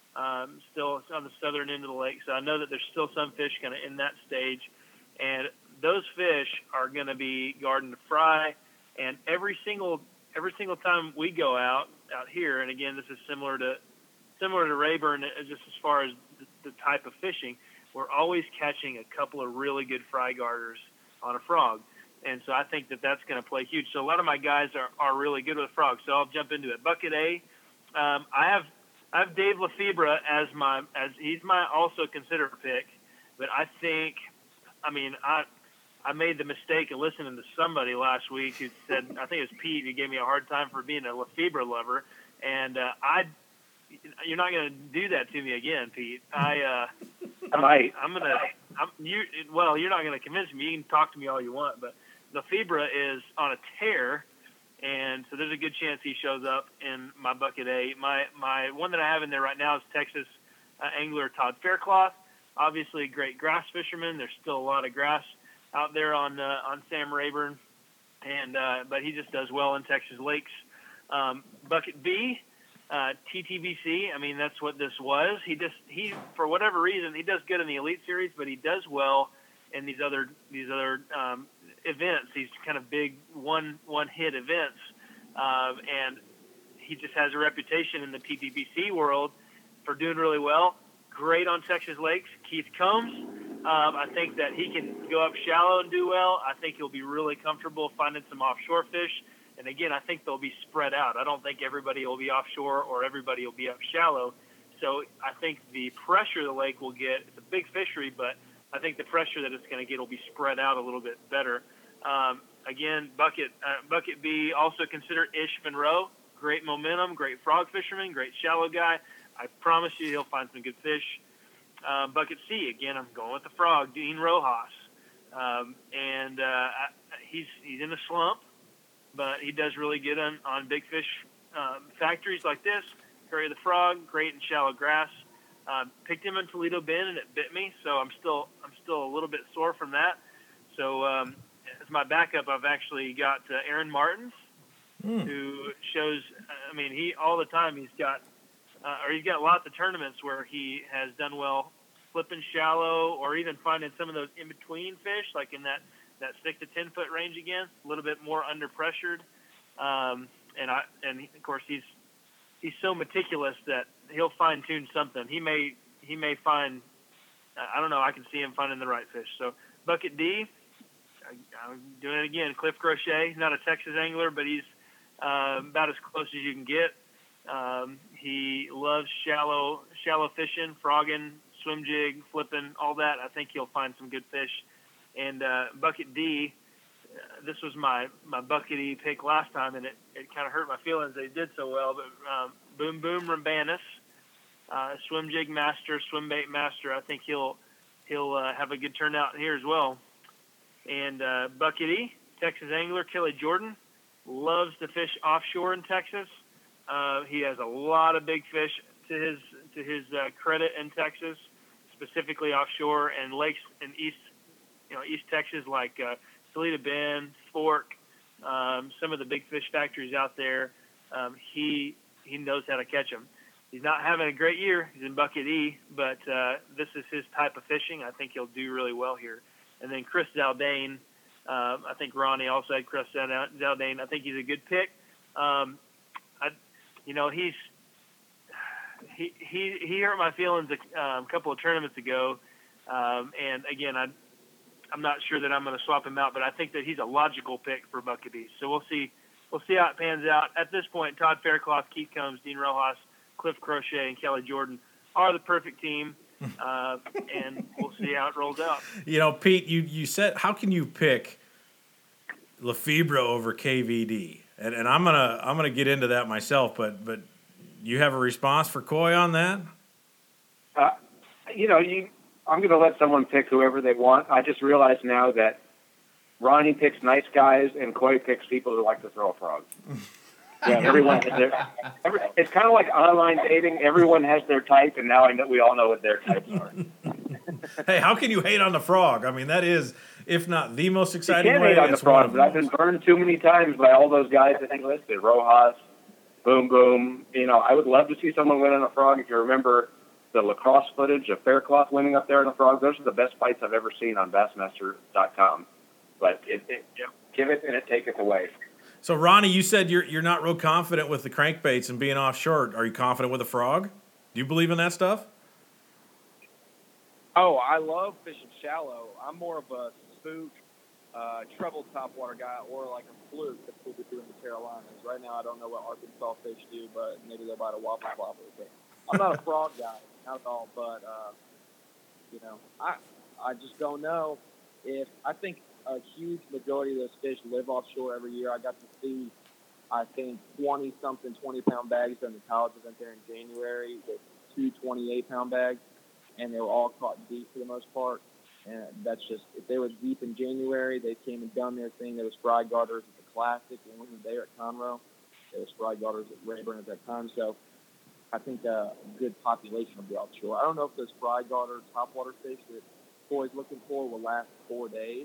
Um, still on the southern end of the lake, so I know that there's still some fish kind of in that stage, and those fish are going to be garden to fry. And every single every single time we go out out here, and again, this is similar to similar to Rayburn, just as far as the, the type of fishing, we're always catching a couple of really good fry garters on a frog, and so I think that that's going to play huge. So a lot of my guys are, are really good with frogs. So I'll jump into it. Bucket A, um, I have. I have Dave Lefebvre as my as he's my also considered pick, but I think, I mean, I I made the mistake of listening to somebody last week who said, I think it was Pete, who gave me a hard time for being a Lefebvre lover, and uh, I you're not going to do that to me again, Pete. I uh, I might. I'm gonna I'm you well you're not going to convince me. You can talk to me all you want, but Lefebvre is on a tear. And so there's a good chance he shows up in my bucket A. My my one that I have in there right now is Texas uh, angler Todd Faircloth. Obviously, a great grass fisherman. There's still a lot of grass out there on uh, on Sam Rayburn, and uh, but he just does well in Texas lakes. Um, bucket B, uh, T T B C. I mean, that's what this was. He just he for whatever reason he does good in the Elite Series, but he does well in these other these other um, events, these kind of big one one hit events, um, and he just has a reputation in the T T B C world for doing really well. Great on Texas lakes. Keith Combs, um, I think that he can go up shallow and do well. I think he'll be really comfortable finding some offshore fish. And again, I think they'll be spread out. I don't think everybody will be offshore or everybody will be up shallow. So I think the pressure the lake will get, it's a big fishery, but I think the pressure that it's going to get will be spread out a little bit better. Um, again, bucket uh, bucket B, also consider Ish Monroe. Great momentum, great frog fisherman, great shallow guy. I promise you he'll find some good fish. Uh, bucket C, again, I'm going with the frog, Dean Rojas. Um, and uh, I, he's he's in a slump, but he does really good on, on big fish um, factories like this. Curry the Frog, great in shallow grass. Uh, picked him in Toledo Bend, and it bit me, so I'm still I'm still a little bit sore from that. So um, as my backup, I've actually got uh, Aaron Martins, mm. who shows. I mean, he all the time he's got, uh, or he's got lots of tournaments where he has done well, flipping shallow, or even finding some of those in between fish, like in that, that six to ten foot range again, a little bit more under pressured. Um, and I and of course he's he's so meticulous that he'll fine tune something. He may he may find. I don't know. I can see him finding the right fish. So bucket D. I'm doing it again. Cliff Crochet, not a Texas angler, but he's uh, about as close as you can get. Um, he loves shallow, shallow fishing, frogging, swim jig, flipping, all that. I think he'll find some good fish. And uh, bucket D, uh, this was my, my bucket E pick last time, and it, it kind of hurt my feelings that he did so well. But um, Boom Boom Rambanis, uh, swim jig master, swim bait master. I think he'll he'll uh, have a good turnout here as well. And uh, bucket E, Texas angler Kelly Jordan, loves to fish offshore in Texas. Uh, he has a lot of big fish to his to his uh, credit in Texas, specifically offshore and lakes in east, you know, East Texas like uh, Toledo Bend, Fork, um, some of the big fish factories out there. Um, he he knows how to catch them. He's not having a great year. He's in Bucket E, but uh, this is his type of fishing. I think he'll do really well here. And then Chris Zaldane, uh, I think Ronnie also had Chris Zaldane. I think he's a good pick. Um, I, you know, he's he he he hurt my feelings a um, couple of tournaments ago, um, and again, I I'm not sure that I'm going to swap him out, but I think that he's a logical pick for Bucket E. So we'll see we'll see how it pans out. At this point, Todd Faircloth, Keith Combs, Dean Rojas, Cliff Crochet, and Kelly Jordan are the perfect team, uh, and we'll see how it rolls out. You know, Pete, you, you said, how can you pick Lefebvre over K V D? And, and I'm gonna I'm gonna get into that myself, but but you have a response for Coy on that? Uh, you know, you I'm going to let someone pick whoever they want. I just realized now that Ronnie picks nice guys and Coy picks people who like to throw a frog. Yeah, everyone has their. Every, it's kind of like online dating. Everyone has their type, and now I know we all know what their types are. Hey, how can you hate on the frog? I mean, that is, if not the most exciting you can't way, hate on the it's one frog, of but I've been burned too many times by all those guys that he listed. Rojas, Boom Boom. You know, I would love to see someone win on a frog. If you remember the lacrosse footage of Faircloth winning up there on a frog, those are the best fights I've ever seen on Bassmaster dot com. But it, it, give it and it taketh away. So, Ronnie, you said you're you're not real confident with the crankbaits and being offshore. Are you confident with a frog? Do you believe in that stuff? Oh, I love fishing shallow. I'm more of a spook, uh, treble topwater guy, or like a fluke that we'll be doing in the Carolinas. Right now, I don't know what Arkansas fish do, but maybe they'll bite a whopper flopper. But I'm not a frog guy, not at all. But uh, you know, I I just don't know if I think. A huge majority of those fish live offshore every year. I got to see, I think, twenty-something, twenty-pound bags during the college event there in January with two twenty-eight-pound bags, and they were all caught deep for the most part. And that's just, if they were deep in January, they came and done their thing. There was fry garters at the Classic, and we were there at Conroe. There was fry garters at Rayburn at that time. So I think a good population will be offshore. I don't know if those fry garter topwater fish that Coy's looking for will last four days.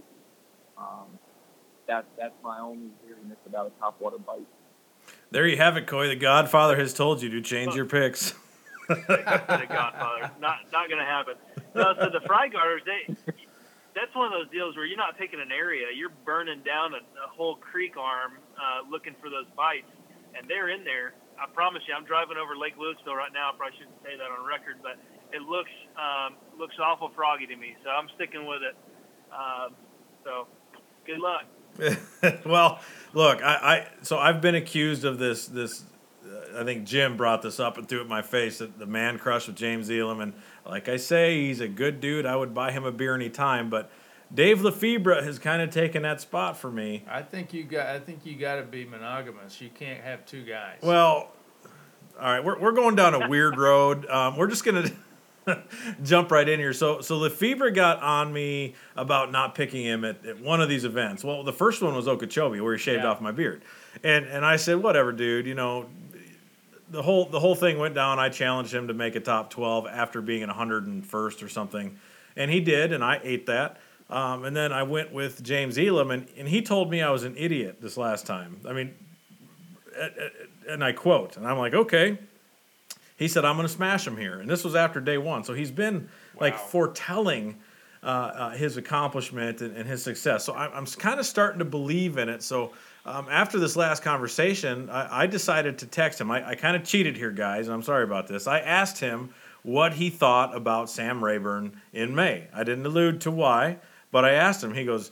Um, that, that's my only weariness about a topwater bite. There you have it, Coy. The Godfather has told you to change your picks. The Godfather. Not not going to happen. No, so the fry garters, they, that's one of those deals where you're not picking an area. You're burning down a, a whole creek arm uh, looking for those bites, and they're in there. I promise you, I'm driving over Lake Louisville right now. I probably shouldn't say that on record, but it looks um, looks awful froggy to me, so I'm sticking with it. Um, so... Good luck. Well, look, I, I so I've been accused of this. This uh, I think Jim brought this up and threw it in my face. That the man crush with James Elam, and like I say, he's a good dude. I would buy him a beer anytime. But Dave Lefebvre has kind of taken that spot for me. I think you got. I think you got to be monogamous. You can't have two guys. Well, all right, we're we're going down a weird road. Um, we're just gonna. Jump right in here. So, so Lefebvre got on me about not picking him at, at one of these events. Well, the first one was Okeechobee, where he shaved yeah. off my beard, and and I said, whatever, dude. You know, the whole the whole thing went down. I challenged him to make a top twelve after being an one hundred first or something, and he did, and I ate that. Um, and then I went with James Elam, and, and he told me I was an idiot this last time. I mean, and I quote, and I'm like, okay. He said, I'm going to smash him here. And this was after day one. So he's been, wow. like, foretelling uh, uh, his accomplishment and, and his success. So I'm, I'm kind of starting to believe in it. So um, after this last conversation, I, I decided to text him. I, I kind of cheated here, guys, and I'm sorry about this. I asked him what he thought about Sam Rayburn in May. I didn't allude to why, but I asked him. He goes,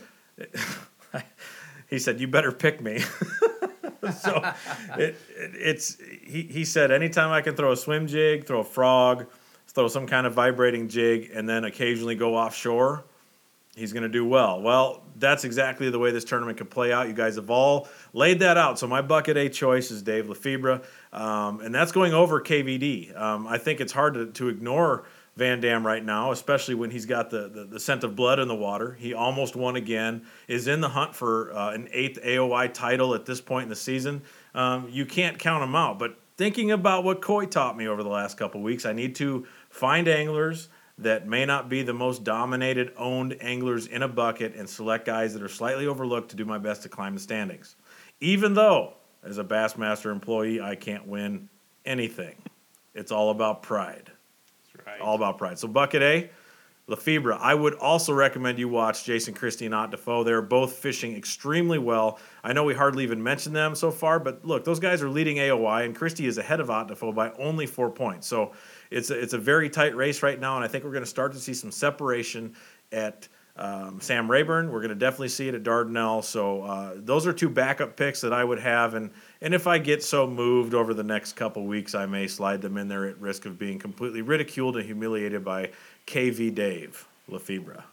he said, you better pick me. so it, it, it's he, he said anytime I can throw a swim jig, throw a frog, throw some kind of vibrating jig, and then occasionally go offshore, he's going to do well. Well, that's exactly the way this tournament could play out. You guys have all laid that out. So my bucket A choice is Dave Lefebvre, um, and that's going over K V D. Um, I think it's hard to, to ignore Van Dam right now, especially when he's got the, the, the scent of blood in the water. He almost won again, is in the hunt for uh, an eighth A O I title at this point in the season. Um, you can't count him out. But thinking about what Coy taught me over the last couple of weeks, I need to find anglers that may not be the most dominated, owned anglers in a bucket and select guys that are slightly overlooked to do my best to climb the standings. Even though, as a Bassmaster employee, I can't win anything. It's all about pride. That's right. All about pride. So bucket A, Lefebvre. I would also recommend you watch Jason Christie and Ott Defoe. They're both fishing extremely well. I know we hardly even mentioned them so far, but look, those guys are leading A O I, and Christie is ahead of Ott Defoe by only four points. So it's a, it's a very tight race right now, and I think we're going to start to see some separation at um, Sam Rayburn. We're going to definitely see it at Dardanelle. So uh, those are two backup picks that I would have, and and if I get so moved over the next couple weeks, I may slide them in there at risk of being completely ridiculed and humiliated by K V Dave Lefebvre.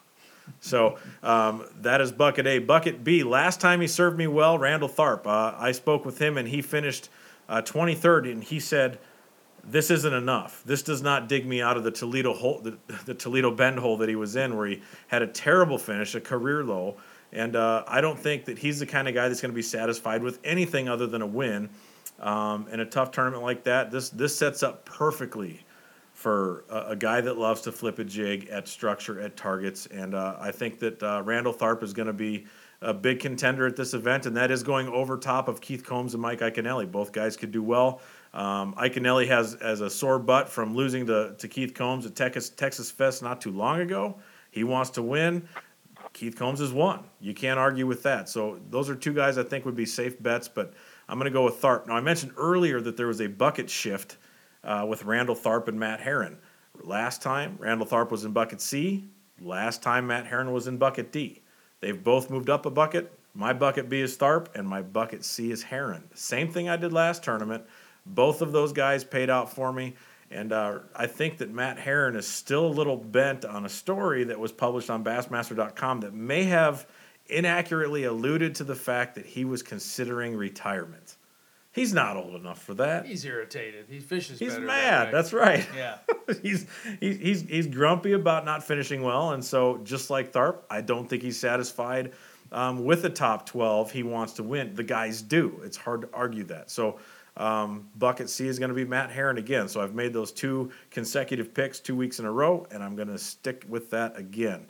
So um, that is bucket A. Bucket B, last time he served me well, Randall Tharp. Uh, I spoke with him, and he finished uh, twenty-third, and he said, this isn't enough. This does not dig me out of the Toledo hole, the, the Toledo bend hole that he was in, where he had a terrible finish, a career low. And uh, I don't think that he's the kind of guy that's going to be satisfied with anything other than a win. Um, in a tough tournament like that, this this sets up perfectly for a, a guy that loves to flip a jig at structure, at targets. And uh, I think that uh, Randall Tharp is going to be a big contender at this event, and that is going over top of Keith Combs and Mike Iaconelli. Both guys could do well. Um, Iaconelli has as a sore butt from losing to, to Keith Combs at Texas, Texas Fest not too long ago. He wants to win. Keith Combs has won. You can't argue with that. So those are two guys I think would be safe bets, but I'm going to go with Tharp. Now, I mentioned earlier that there was a bucket shift uh, with Randall Tharp and Matt Herron. Last time, Randall Tharp was in bucket C. Last time, Matt Herron was in bucket D. They've both moved up a bucket. My bucket B is Tharp, and my bucket C is Herron. Same thing I did last tournament. Both of those guys paid out for me. And uh, I think that Matt Herron is still a little bent on a story that was published on Bassmaster dot com that may have inaccurately alluded to the fact that he was considering retirement. He's not old enough for that. He's irritated. He fishes He's better. mad. That way. That's right. Yeah. he's, he's he's he's grumpy about not finishing well, and so just like Tharp, I don't think he's satisfied um, with the top twelve. He wants to win. The guys do. It's hard to argue that. So. Um, bucket C is going to be Matt Herron again. So I've made those two consecutive picks two weeks in a row, and I'm going to stick with that again.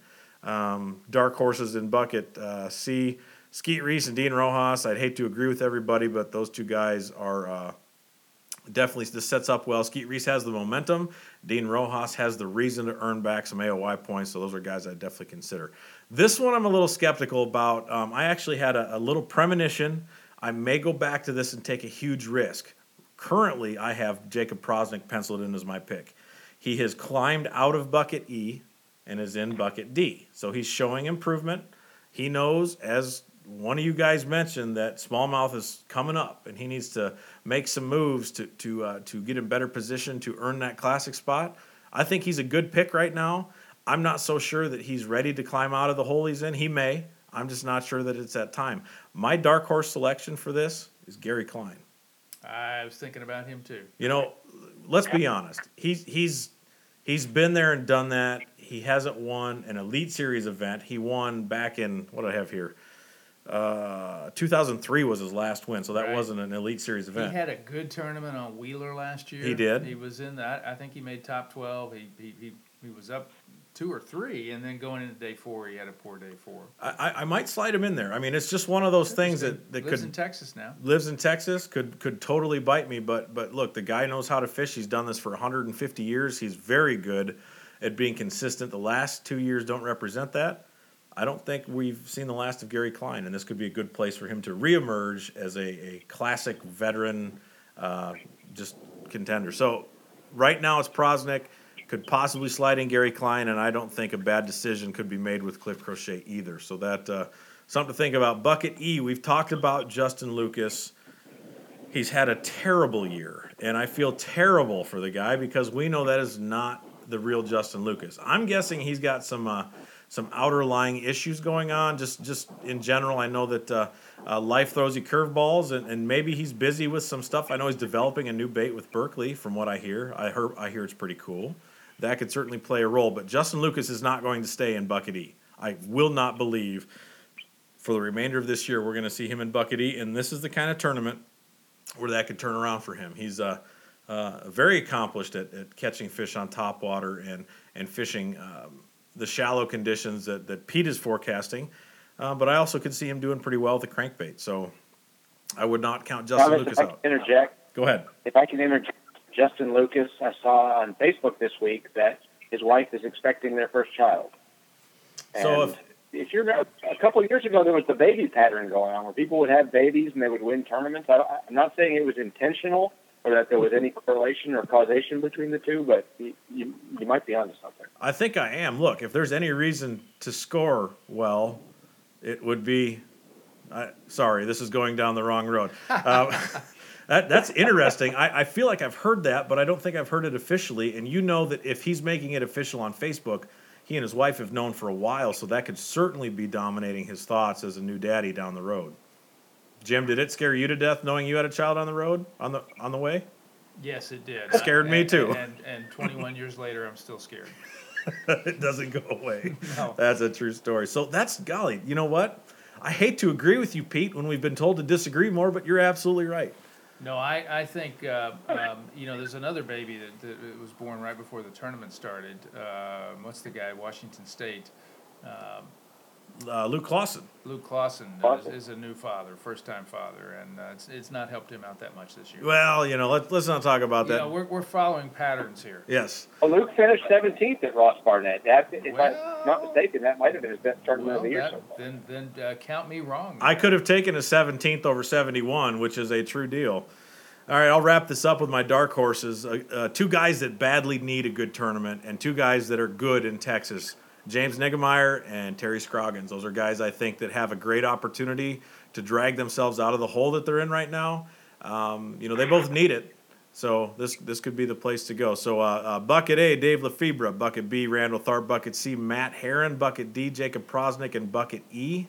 Um, dark horses in bucket uh, C, Skeet Reese and Dean Rojas. I'd hate to agree with everybody, but those two guys are uh, definitely, this sets up well. Skeet Reese has the momentum. Dean Rojas has the reason to earn back some A O I points, so those are guys I'd definitely consider. This one I'm a little skeptical about. Um, I actually had a, a little premonition. I may go back to this and take a huge risk. Currently, I have Jacob Prosnick penciled in as my pick. He has climbed out of bucket E and is in bucket D. So he's showing improvement. He knows, as one of you guys mentioned, that smallmouth is coming up, and he needs to make some moves to to uh, to get in better position to earn that classic spot. I think he's a good pick right now. I'm not so sure that he's ready to climb out of the hole he's in. He may. I'm just not sure that it's that time. My dark horse selection for this is Gary Klein. I was thinking about him too. You know, let's be honest. He's he's he's been there and done that. He hasn't won an Elite Series event. He won back in, what do I have here? Uh, two thousand three was his last win, so that Right. wasn't an Elite Series event. He had a good tournament on Wheeler last year. He did. He was in that. I think he made top twelve. He he he, he was up two or three, and then going into day four, he had a poor day four. I, I, I might slide him in there. I mean, it's just one of those things that, that Lives could in Texas now. lives in Texas, could could totally bite me. But but look, the guy knows how to fish. He's done this for one hundred fifty years. He's very good at being consistent. The last two years don't represent that. I don't think we've seen the last of Gary Klein, and this could be a good place for him to reemerge as a, a classic veteran, uh, just contender. So right now it's Prosnick. Could possibly slide in Gary Klein, and I don't think a bad decision could be made with Cliff Crochet either. So that uh, something to think about. Bucket E, we've talked about Justin Lucas. He's had a terrible year, and I feel terrible for the guy because we know that is not the real Justin Lucas. I'm guessing he's got some uh, some outer lying issues going on. Just just in general, I know that uh, uh, life throws you curveballs, and, and maybe he's busy with some stuff. I know he's developing a new bait with Berkeley, from what I hear. I heard I hear it's pretty cool. That could certainly play a role, but Justin Lucas is not going to stay in bucket E. I will not believe for the remainder of this year we're going to see him in bucket E, and this is the kind of tournament where that could turn around for him. He's uh, uh, very accomplished at, at catching fish on top water and, and fishing um, the shallow conditions that, that Pete is forecasting. Uh, but I also could see him doing pretty well with the crankbait. So I would not count Justin Thomas, Lucas if I out. can interject, Go ahead. if I can interject, Justin Lucas, I saw on Facebook this week that his wife is expecting their first child. And So if if you remember, a couple of years ago, there was the baby pattern going on where people would have babies and they would win tournaments. I, I'm not saying it was intentional or that there was any correlation or causation between the two, but you, you, you might be onto something. I think I am. Look, if there's any reason to score well, it would be. I, sorry, this is going down the wrong road. Uh, that that's interesting. I, I feel like I've heard that, but I don't think I've heard it officially. And you know that if he's making it official on Facebook, he and his wife have known for a while, so that could certainly be dominating his thoughts as a new daddy down the road. Jim, did it scare you to death knowing you had a child on the road on the on the way? Yes, it did. Scared me And- too. And, and twenty-one years later, I'm still scared. It doesn't go away. No. That's a true story. So that's golly. You know what? I hate to agree with you, Pete, when we've been told to disagree more, but you're absolutely right. No, I, I think, uh, um, you know, there's another baby that, that was born right before the tournament started. Uh, what's the guy, Washington State? Um, Uh, Luke Clausen. Luke Clausen uh, Clausen. is, is a new father, first-time father, and uh, it's, it's not helped him out that much this year. Well, you know, let's let's not talk about you that. know, we're, we're following patterns here. Yes. Well, Luke finished seventeenth at Ross Barnett. That, if Well- I'm not mistaken, that might have been his best tournament Well, of the year that, so far. then then uh, count me wrong. I could have taken a seventeenth over seventy-one, which is a true deal. All right, I'll wrap this up with my dark horses. Uh, uh, two guys that badly need a good tournament and two guys that are good in Texas. James Niggemeyer and Terry Scroggins. Those are guys I think that have a great opportunity to drag themselves out of the hole that they're in right now. Um, you know, they both need it. So this this could be the place to go. So uh, uh, bucket A, Dave Lefebvre. Bucket B, Randall Tharp. Bucket C, Matt Herron. Bucket D, Jacob Prosnick. And bucket E,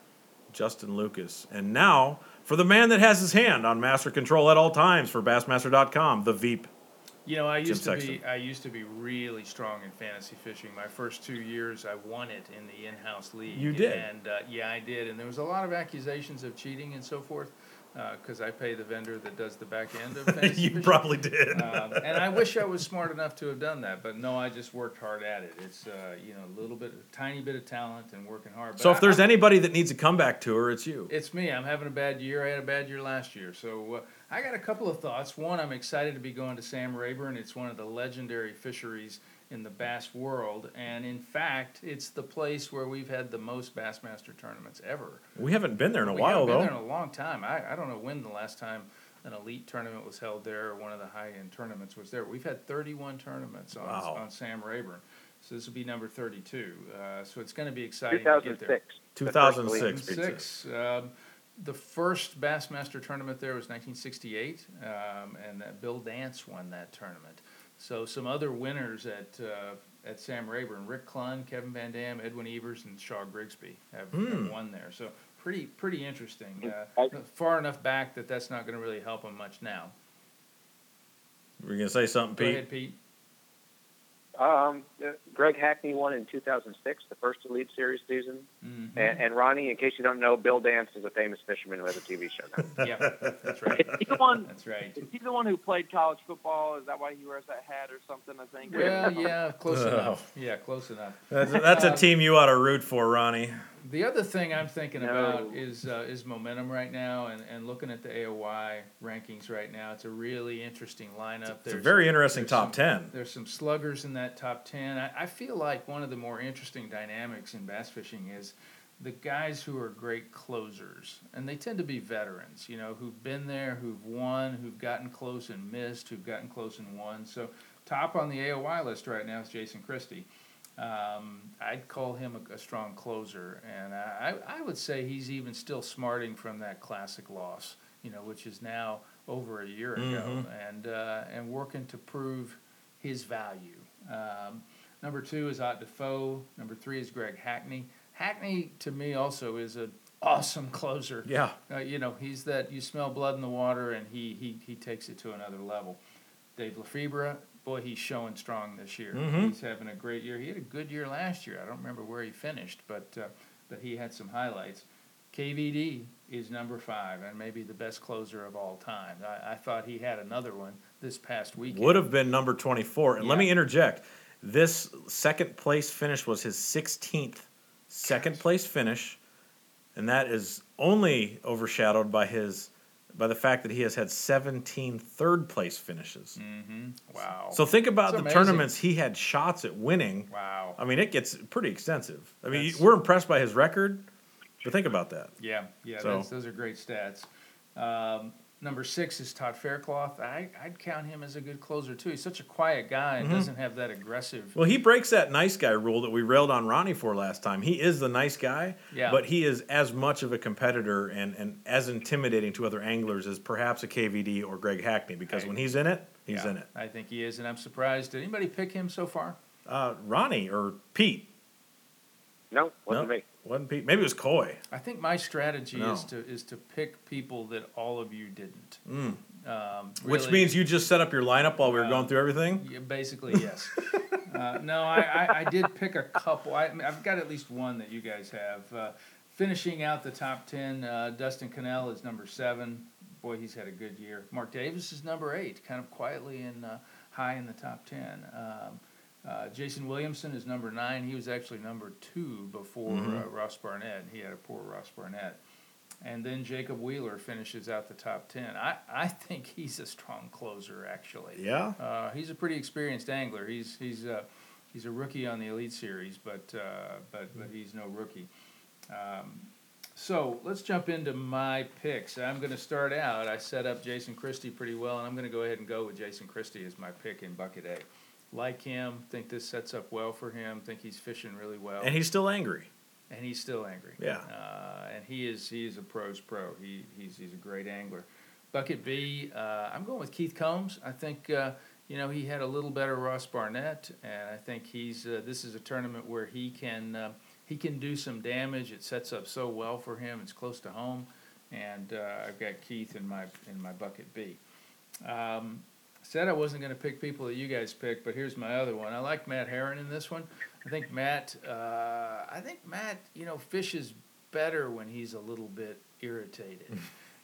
Justin Lucas. And now for the man that has his hand on master control at all times for Bassmaster dot com, the Veep. You know, I used to Sexton. be I used to be really strong in fantasy fishing. My first two years, I won it in the in-house league. You did? and uh, yeah, I did. And there was a lot of accusations of cheating and so forth, because I pay the vendor that does the back end of fantasy You fishing. probably did. Um, and I wish I was smart enough to have done that, but no, I just worked hard at it. It's uh, you know a little bit, a tiny bit of talent and working hard. But So if I- there's I- anybody that needs a comeback tour, it's you. it's me. I'm having a bad year. I had a bad year last year. So uh, I got a couple of thoughts. One, I'm excited to be going to Sam Rayburn. It's one of the legendary fisheries in the bass world. And in fact, it's the place where we've had the most Bassmaster tournaments ever. We haven't been there in a we while, haven't been though. there in a long time. I, I don't know when the last time an elite tournament was held there or one of the high-end tournaments was there. We've had thirty-one tournaments on, Wow. on Sam Rayburn. So this will be number thirty-two. Uh, so it's going to be exciting to get there. two thousand six. two thousand six. Pete said. Six. Um, the first Bassmaster tournament there was nineteen sixty-eight, um, and that Bill Dance won that tournament. So some other winners at uh, at Sam Rayburn: Rick Clunn, Kevin Van Dam, Edwin Evers, and Shaw Grigsby have, Hmm. have won there. So pretty pretty interesting. I- Uh, far enough back that that's not going to really help them much now. Were you going to say something, Go Pete? ahead, Pete. Um, uh, Greg Hackney won in two thousand six, the first Elite Series season. Mhm. And, and Ronnie, in case you don't know, Bill Dance is a famous fisherman who has a T V show now. Yeah, that's right. He's the one. That's right. He's the one who played college football. Is that why he wears that hat or something? I think. Well, yeah, close Oh. enough. Yeah, close enough. That's, that's a team you ought to root for, Ronnie. The other thing I'm thinking No. about is uh, is momentum right now, and, and looking at the A O Y rankings right now. It's a really interesting lineup. It's a very interesting there's top some- ten. There's some sluggers in that top ten. I, I feel like one of the more interesting dynamics in bass fishing is the guys who are great closers, and they tend to be veterans, you know, who've been there, who've won, who've gotten close and missed, who've gotten close and won. So top on the A O Y list right now is Jason Christie. Um, I'd call him a, a strong closer, and I, I would say he's even still smarting from that classic loss, you know, which is now over a year ago, Mhm. and uh, and working to prove his value. Um, number two is Ott Defoe. Number three is Greg Hackney. Hackney, to me, also is an awesome closer. Yeah. Uh, you know, he's that you smell blood in the water, and he he, he takes it to another level. Dave Lefebvre, boy, he's showing strong this year. Mhm. He's having a great year. He had a good year last year. I don't remember where he finished, but uh, but he had some highlights. K V D is number five and maybe the best closer of all time. I, I thought he had another one this past weekend. Would have been number twenty-four. And let Yeah. me interject. This second place finish was his sixteenth second place finish, and that is only overshadowed by his by the fact that he has had seventeen third place finishes. Mm-hmm. Wow. So think about That's the amazing. tournaments he had shots at winning. Wow. I mean, it gets pretty extensive. I mean, That's- we're impressed by his record, but think about that. Yeah, yeah, So- that's, those are great stats. Um, number six is Todd Faircloth. I, I'd count him as a good closer, too. He's such a quiet guy and Mhm. doesn't have that aggressive. Well, he breaks that nice guy rule that we railed on Ronnie for last time. He is the nice guy, Yeah. but he is as much of a competitor and, and as intimidating to other anglers as perhaps a K V D or Greg Hackney, because I- when he's in it, he's Yeah, in it. I think he is, and I'm surprised. Did anybody pick him so far? Uh, Ronnie or Pete? No, wasn't No. me. Wasn't Pete? Maybe it was Coy. I think my strategy No. is to is to pick people that all of you didn't. Mm. Um, Which really- means you just set up your lineup while we were Uh, going through everything? Yeah, basically, yes. uh, no, I, I, I did pick a couple. I, I mean, I've got at least one that you guys have. Uh, finishing out the top ten, uh, Dustin Connell is number seven. Boy, he's had a good year. Mark Davis is number eight, kind of quietly in uh, high in the top ten. Um, uh, Jason Williamson is number nine. He was actually number two before Mhm. uh, Ross Barnett. He had a poor Ross Barnett. And then Jacob Wheeler finishes out the top ten. I, I think he's a strong closer, actually. Yeah? Uh, he's a pretty experienced angler. He's he's uh, he's a rookie on the Elite Series, but uh, but but he's no rookie. Um, so let's jump into my picks. I'm going to start out. I set up Jason Christie pretty well, and I'm going to go ahead and go with Jason Christie as my pick in bucket A. Like him, think this sets up well for him. Think he's fishing really well, And he's still angry. and he's still angry. Yeah. Uh, and he is he is a pro's pro. He he's he's a great angler. Bucket B, uh, I'm going with Keith Combs. I think uh, you know he had a little better Ross Barnett, and I think he's uh, this is a tournament where he can uh, he can do some damage. It sets up so well for him. It's close to home, and uh, I've got Keith in my in my bucket B. Um, said I wasn't going to pick people that you guys picked, but here's my other one. I like Matt Herron in this one. I think Matt. Uh, I think Matt. You know, fishes better when he's a little bit irritated,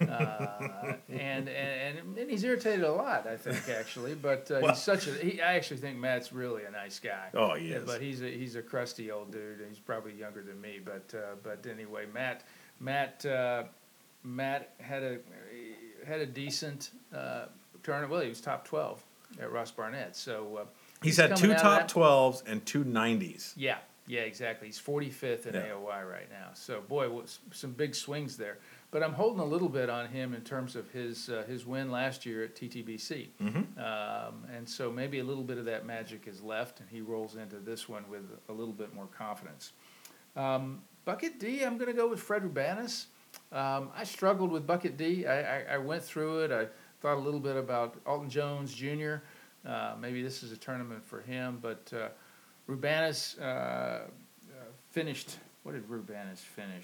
uh, and, and and he's irritated a lot. I think actually, but uh, Well- he's such a. He, I actually think Matt's really a nice guy. Oh, he Yeah, is. but he's a he's a crusty old dude. And he's probably younger than me, but uh, but anyway, Matt Matt uh, Matt had a had a decent uh, tournament. Well, he was top twelve at Ross Barnett. So uh, He's had coming two out of top that- twelves and two nineties. Yeah, yeah, exactly. He's forty-fifth in Yeah. A O I right now. So boy, was some big swings there. But I'm holding a little bit on him in terms of his uh, his win last year at T T B C. Mm-hmm. Um, and so maybe a little bit of that magic is left, and he rolls into this one with a little bit more confidence. Um, bucket D, I'm going to go with Fred Rubanis. Um, I struggled with Bucket D. I, I, I went through it. I thought a little bit about Alton Jones Junior Uh, maybe this is a tournament for him, but uh, Rubanis uh, uh, finished. What did Rubanis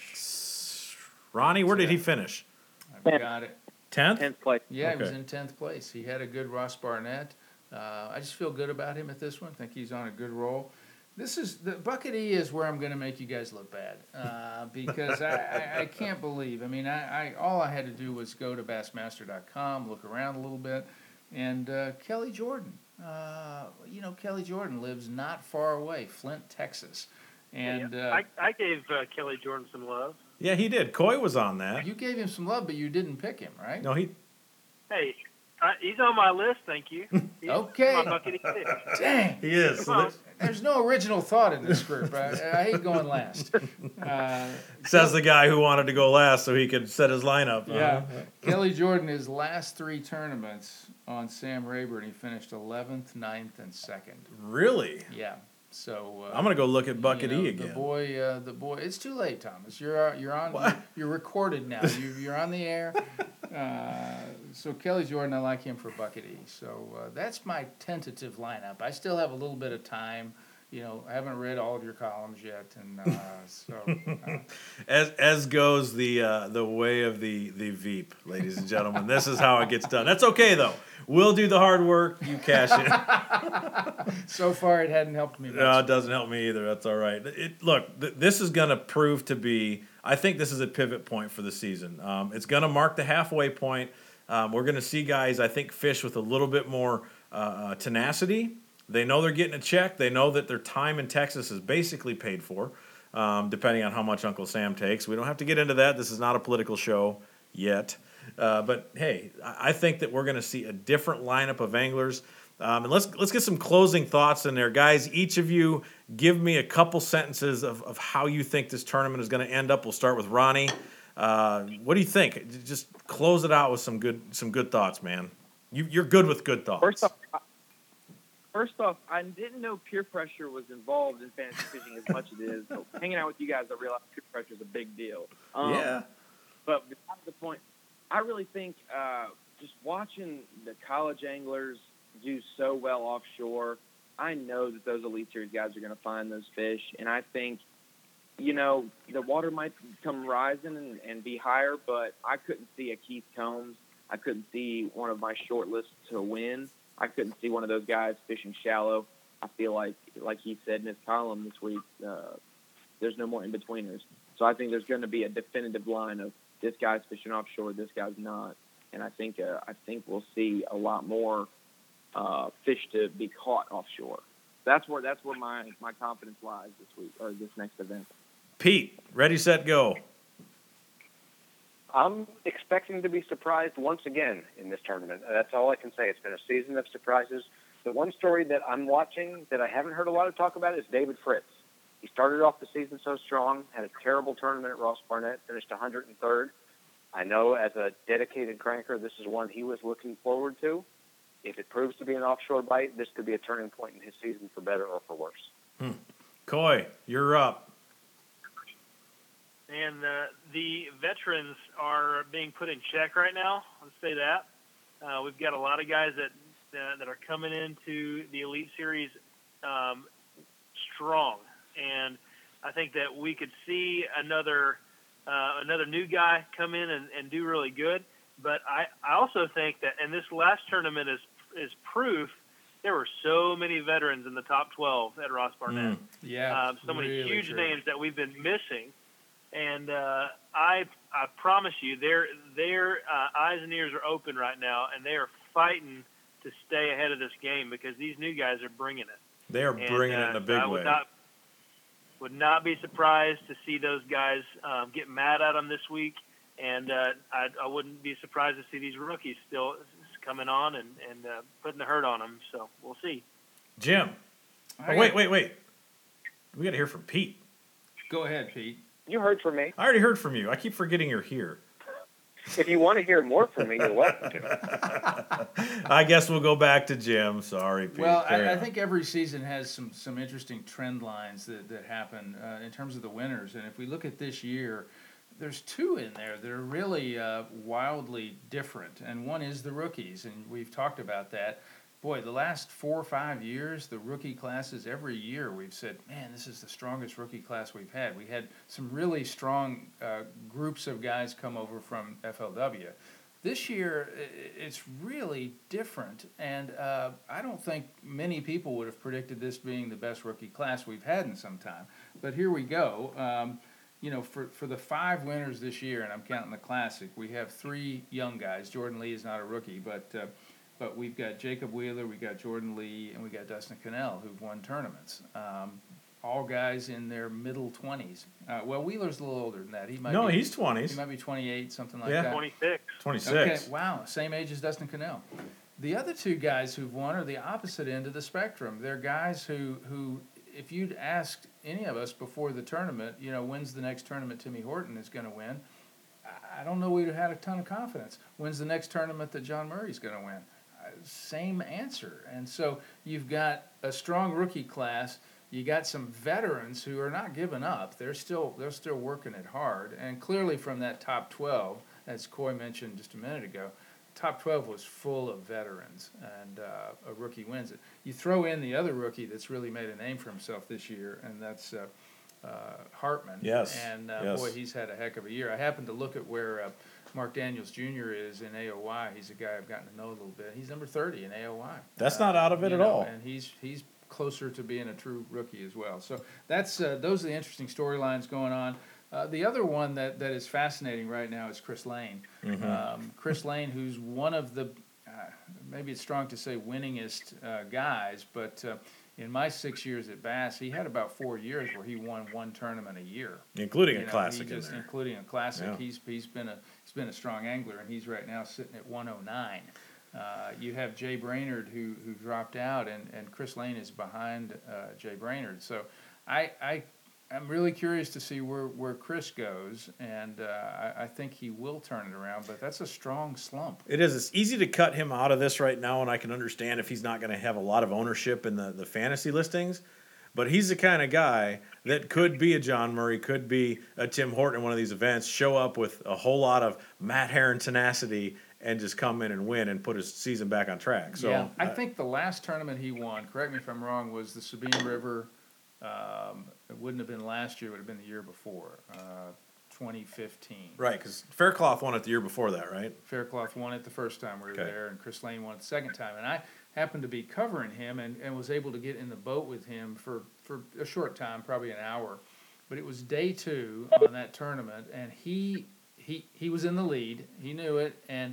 finish? Ronnie, where did he finish? I've got it. Tenth? Tenth place. Yeah, he was Okay. in tenth place. He had a good Ross Barnett. Uh, I just feel good about him at this one. think he's on a good roll. This is the Bucket E is where I'm going to make you guys look bad uh, because I, I, I can't believe. I mean, I, I all I had to do was go to bassmaster dot com, look around a little bit, and uh, Kelly Jordan. Uh, you know, Kelly Jordan lives not far away, Flint, Texas, and uh, I, I gave uh, Kelly Jordan some love. Yeah, he did. Coy was on that. you gave him some love, but you didn't pick him, right? No, he. Hey, uh, he's on my list. Thank you. He's Okay. My bucket E pick. Dang. He is. So Come on. that- There's no original thought in this group. I, I hate going last. Uh, says the guy who wanted to go last so he could set his lineup. yeah, Kelly Jordan, his last three tournaments on Sam Rayburn, he finished eleventh, ninth, and second. Really? Yeah, so uh, I'm gonna go look at Bucket you know, E again. The boy, uh, the boy. It's too late, Thomas. You're uh, you're on. What? You're recorded now. You, you're on the air. Uh, so Kelly Jordan, I like him for Bucket E. So uh, that's my tentative lineup. I still have a little bit of time. You know, I haven't read all of your columns yet, and uh, so uh, As as goes the uh, the way of the the Veep, ladies and gentlemen. This is how it gets done. That's okay though. We'll do the hard work. You cash in. so far it hadn't helped me much. No, it doesn't help me either. That's all right. It, look, th- this is going to prove to be, I think this is a pivot point for the season. Um, it's going to mark the halfway point. Um, we're going to see guys, I think, fish with a little bit more uh, uh, tenacity. They know they're getting a check. They know that their time in Texas is basically paid for, um, depending on how much Uncle Sam takes. We don't have to get into that. This is not a political show yet. Uh, but hey, I I think that we're going to see a different lineup of anglers. Um, and let's let's get some closing thoughts in there, guys. Each of you give me a couple sentences of, of how you think this tournament is going to end up. We'll start with Ronnie. Uh, what do you think? Just close it out with some good some good thoughts, man. You, you're good with good thoughts. First off, first off, I didn't know peer pressure was involved in fantasy fishing as much as it is. So hanging out with you guys, I realized peer pressure is a big deal. Um, yeah. But besides the point, I really think uh, just watching the college anglers do so well offshore, I know that those Elite Series guys are going to find those fish. And I think, you know, the water might come rising and, and be higher, but I couldn't see a Keith Combs. I couldn't see one of my short lists to win. I couldn't see one of those guys fishing shallow. I feel like, like he said in his column this week, uh, there's no more in-betweeners. So I think there's going to be a definitive line of this guy's fishing offshore, this guy's not. And I think uh, I think we'll see a lot more uh, fish to be caught offshore. That's where that's where my, my confidence lies this week or this next event. Pete, ready, set, go. I'm expecting to be surprised once again in this tournament. That's all I can say. It's been a season of surprises. The one story that I'm watching that I haven't heard a lot of talk about is David Fritz. He started off the season so strong, had a terrible tournament at Ross Barnett, finished one hundred third. I know as a dedicated cranker, this is one he was looking forward to. If it proves to be an offshore bite, this could be a turning point in his season for better or for worse. Hmm. Coy, you're up. And uh, the veterans are being put in check right now. Let's say that. Uh, we've got a lot of guys that uh, that are coming into the Elite Series um, strong. And I think that we could see another uh, another new guy come in and, and do really good. But I, I also think that, and this last tournament is is proof, there were so many veterans in the top twelve at Ross Barnett. Mm. Yeah, Uh, so many really huge true. names that we've been missing. And uh, I I promise you, their their uh, eyes and ears are open right now, and they are fighting to stay ahead of this game because these new guys are bringing it. They are And, bringing uh, it in a so big I way. would not would not be surprised to see those guys um, get mad at them this week, and uh, I, I wouldn't be surprised to see these rookies still coming on and and uh, putting the hurt on them. So we'll see. Jim. I Oh, wait, got- wait, wait. We got to hear from Pete. Go ahead, Pete. You heard from me. I already heard from you. I keep forgetting you're here. If you want to hear more from me, you're welcome to. I guess we'll go back to Jim. Sorry, Pete. Well, Carry I, I on. think every season has some, some interesting trend lines that, that happen uh, in terms of the winners. And if we look at this year, there's two in there that are really uh, wildly different. And one is the rookies, and we've talked about that. Boy, the last four or five years, the rookie classes, every year we've said, man, this is the strongest rookie class we've had. We had some really strong uh, groups of guys come over from F L W. This year, i- it's really different, and uh, I don't think many people would have predicted this being the best rookie class we've had in some time. But here we go. Um, you know, for, for the five winners this year, and I'm counting the Classic, we have three young guys. Jordan Lee is not a rookie, but uh, but we've got Jacob Wheeler, we got Jordan Lee, and we got Dustin Cannell, who've won tournaments. Um, all guys in their middle twenties. Uh, well, Wheeler's a little older than that. He might No, be, he's he twenties. might be twenty-eight, something like Yeah. that. twenty-six. twenty-six. Okay, wow, same age as Dustin Cannell. The other two guys who've won are the opposite end of the spectrum. They're guys who, who, if you'd asked any of us before the tournament, you know, when's the next tournament Timmy Horton is going to win, I- I don't know we'd have had a ton of confidence. When's the next tournament that John Murray's going to win? Uh, Same answer. And so you've got a strong rookie class. You got some veterans who are not giving up. They're still they're still working it hard. And clearly from that top twelve, as Coy mentioned just a minute ago, top twelve was full of veterans, and uh, a rookie wins it. You throw in the other rookie that's really made a name for himself this year, and that's uh, uh, Hartman. Yes, And uh, yes. boy, he's had a heck of a year. I happened to look at where uh, Mark Daniels Junior is in A O Y. He's a guy I've gotten to know a little bit. He's number thirty in A O Y. That's not out of it you at know, all. And he's he's closer to being a true rookie as well. So that's uh, those are the interesting storylines going on. Uh, the other one that, that is fascinating right now is Chris Lane. Mm-hmm. Um, Chris Lane, who's one of the uh, maybe it's strong to say winningest uh, guys, but uh, in my six years at Bass, he had about four years where he won one tournament a year, including You a know, classic he in just, there. including a classic. Yeah. He's he's been a he's been a strong angler, and he's right now sitting at one oh nine. Uh, you have Jay Brainerd who who dropped out, and, and Chris Lane is behind uh, Jay Brainerd. So I I I'm really curious to see where, where Chris goes, and uh, I, I think he will turn it around. But that's a strong slump. It is. It's easy to cut him out of this right now, and I can understand if he's not going to have a lot of ownership in the, the fantasy listings. But he's the kind of guy that could be a John Murray, could be a Tim Horton in one of these events, show up with a whole lot of Matt Herron tenacity, and just come in and win and put his season back on track. So yeah, I uh, think the last tournament he won, correct me if I'm wrong, was the Sabine River. Um, it wouldn't have been last year; it would have been the year before, uh, twenty fifteen. right, because Faircloth won it the year before that, right? Faircloth won it the first time we were Okay. there, and Chris Lane won it the second time. And I happened to be covering him and, and was able to get in the boat with him for, for a short time, probably an hour. But it was day two on that tournament, and he he he was in the lead. He knew it, and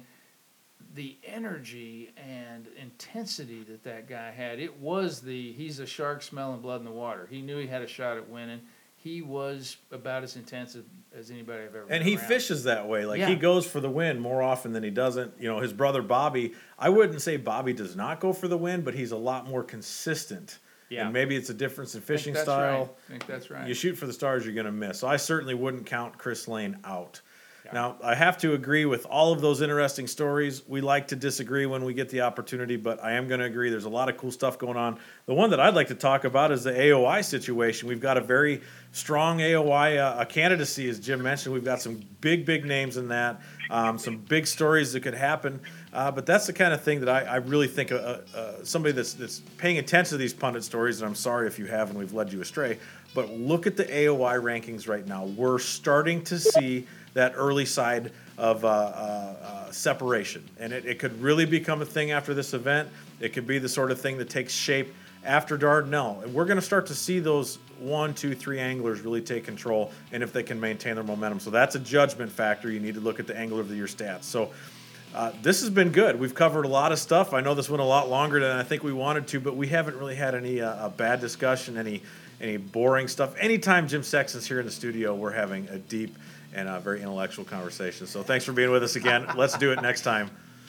the energy and intensity that that guy had, it was the, he's a shark smelling blood in the water. He knew he had a shot at winning. He was about as intense as anybody I've ever been And he around. fishes that way. Like, Yeah. he goes for the win more often than he doesn't. You know, his brother Bobby, I wouldn't say Bobby does not go for the win, but he's a lot more consistent. Yeah. And maybe it's a difference in I think fishing that's style. right. I think that's right. You shoot for the stars, you're going to miss. So I certainly wouldn't count Chris Lane out. Yeah. Now, I have to agree with all of those interesting stories. We like to disagree when we get the opportunity, but I am going to agree. There's a lot of cool stuff going on. The one that I'd like to talk about is the A O I situation. We've got a very strong A O I uh, candidacy, as Jim mentioned. We've got some big, big names in that, um, some big stories that could happen. Uh, but that's the kind of thing that I, I really think uh, uh, somebody that's, that's paying attention to these pundit stories, and I'm sorry if you have and we've led you astray, but look at the A O I rankings right now. We're starting to see that early side of uh, uh, uh, separation. And it, it could really become a thing after this event. It could be the sort of thing that takes shape after Dardanelle. And we're going to start to see those one, two, three anglers really take control, and if they can maintain their momentum. So that's a judgment factor. You need to look at the Angler of the Year stats. So uh, this has been good. We've covered a lot of stuff. I know this went a lot longer than I think we wanted to, but we haven't really had any uh, a bad discussion, any any boring stuff. Anytime Jim Sexton's here in the studio, we're having a deep and a very intellectual conversation. So thanks for being with us again. Let's do it next time.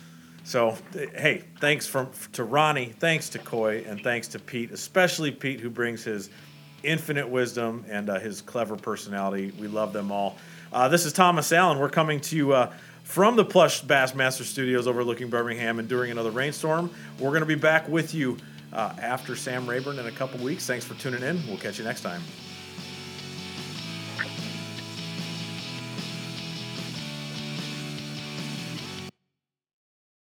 So, th- hey, thanks from to Ronnie, thanks to Coy, and thanks to Pete, especially Pete, who brings his infinite wisdom and uh, his clever personality. We love them all. Uh, this is Thomas Allen. We're coming to you uh, from the plush Bassmaster Studios overlooking Birmingham and during another rainstorm. We're going to be back with you uh, after Sam Rayburn in a couple weeks. Thanks for tuning in. We'll catch you next time.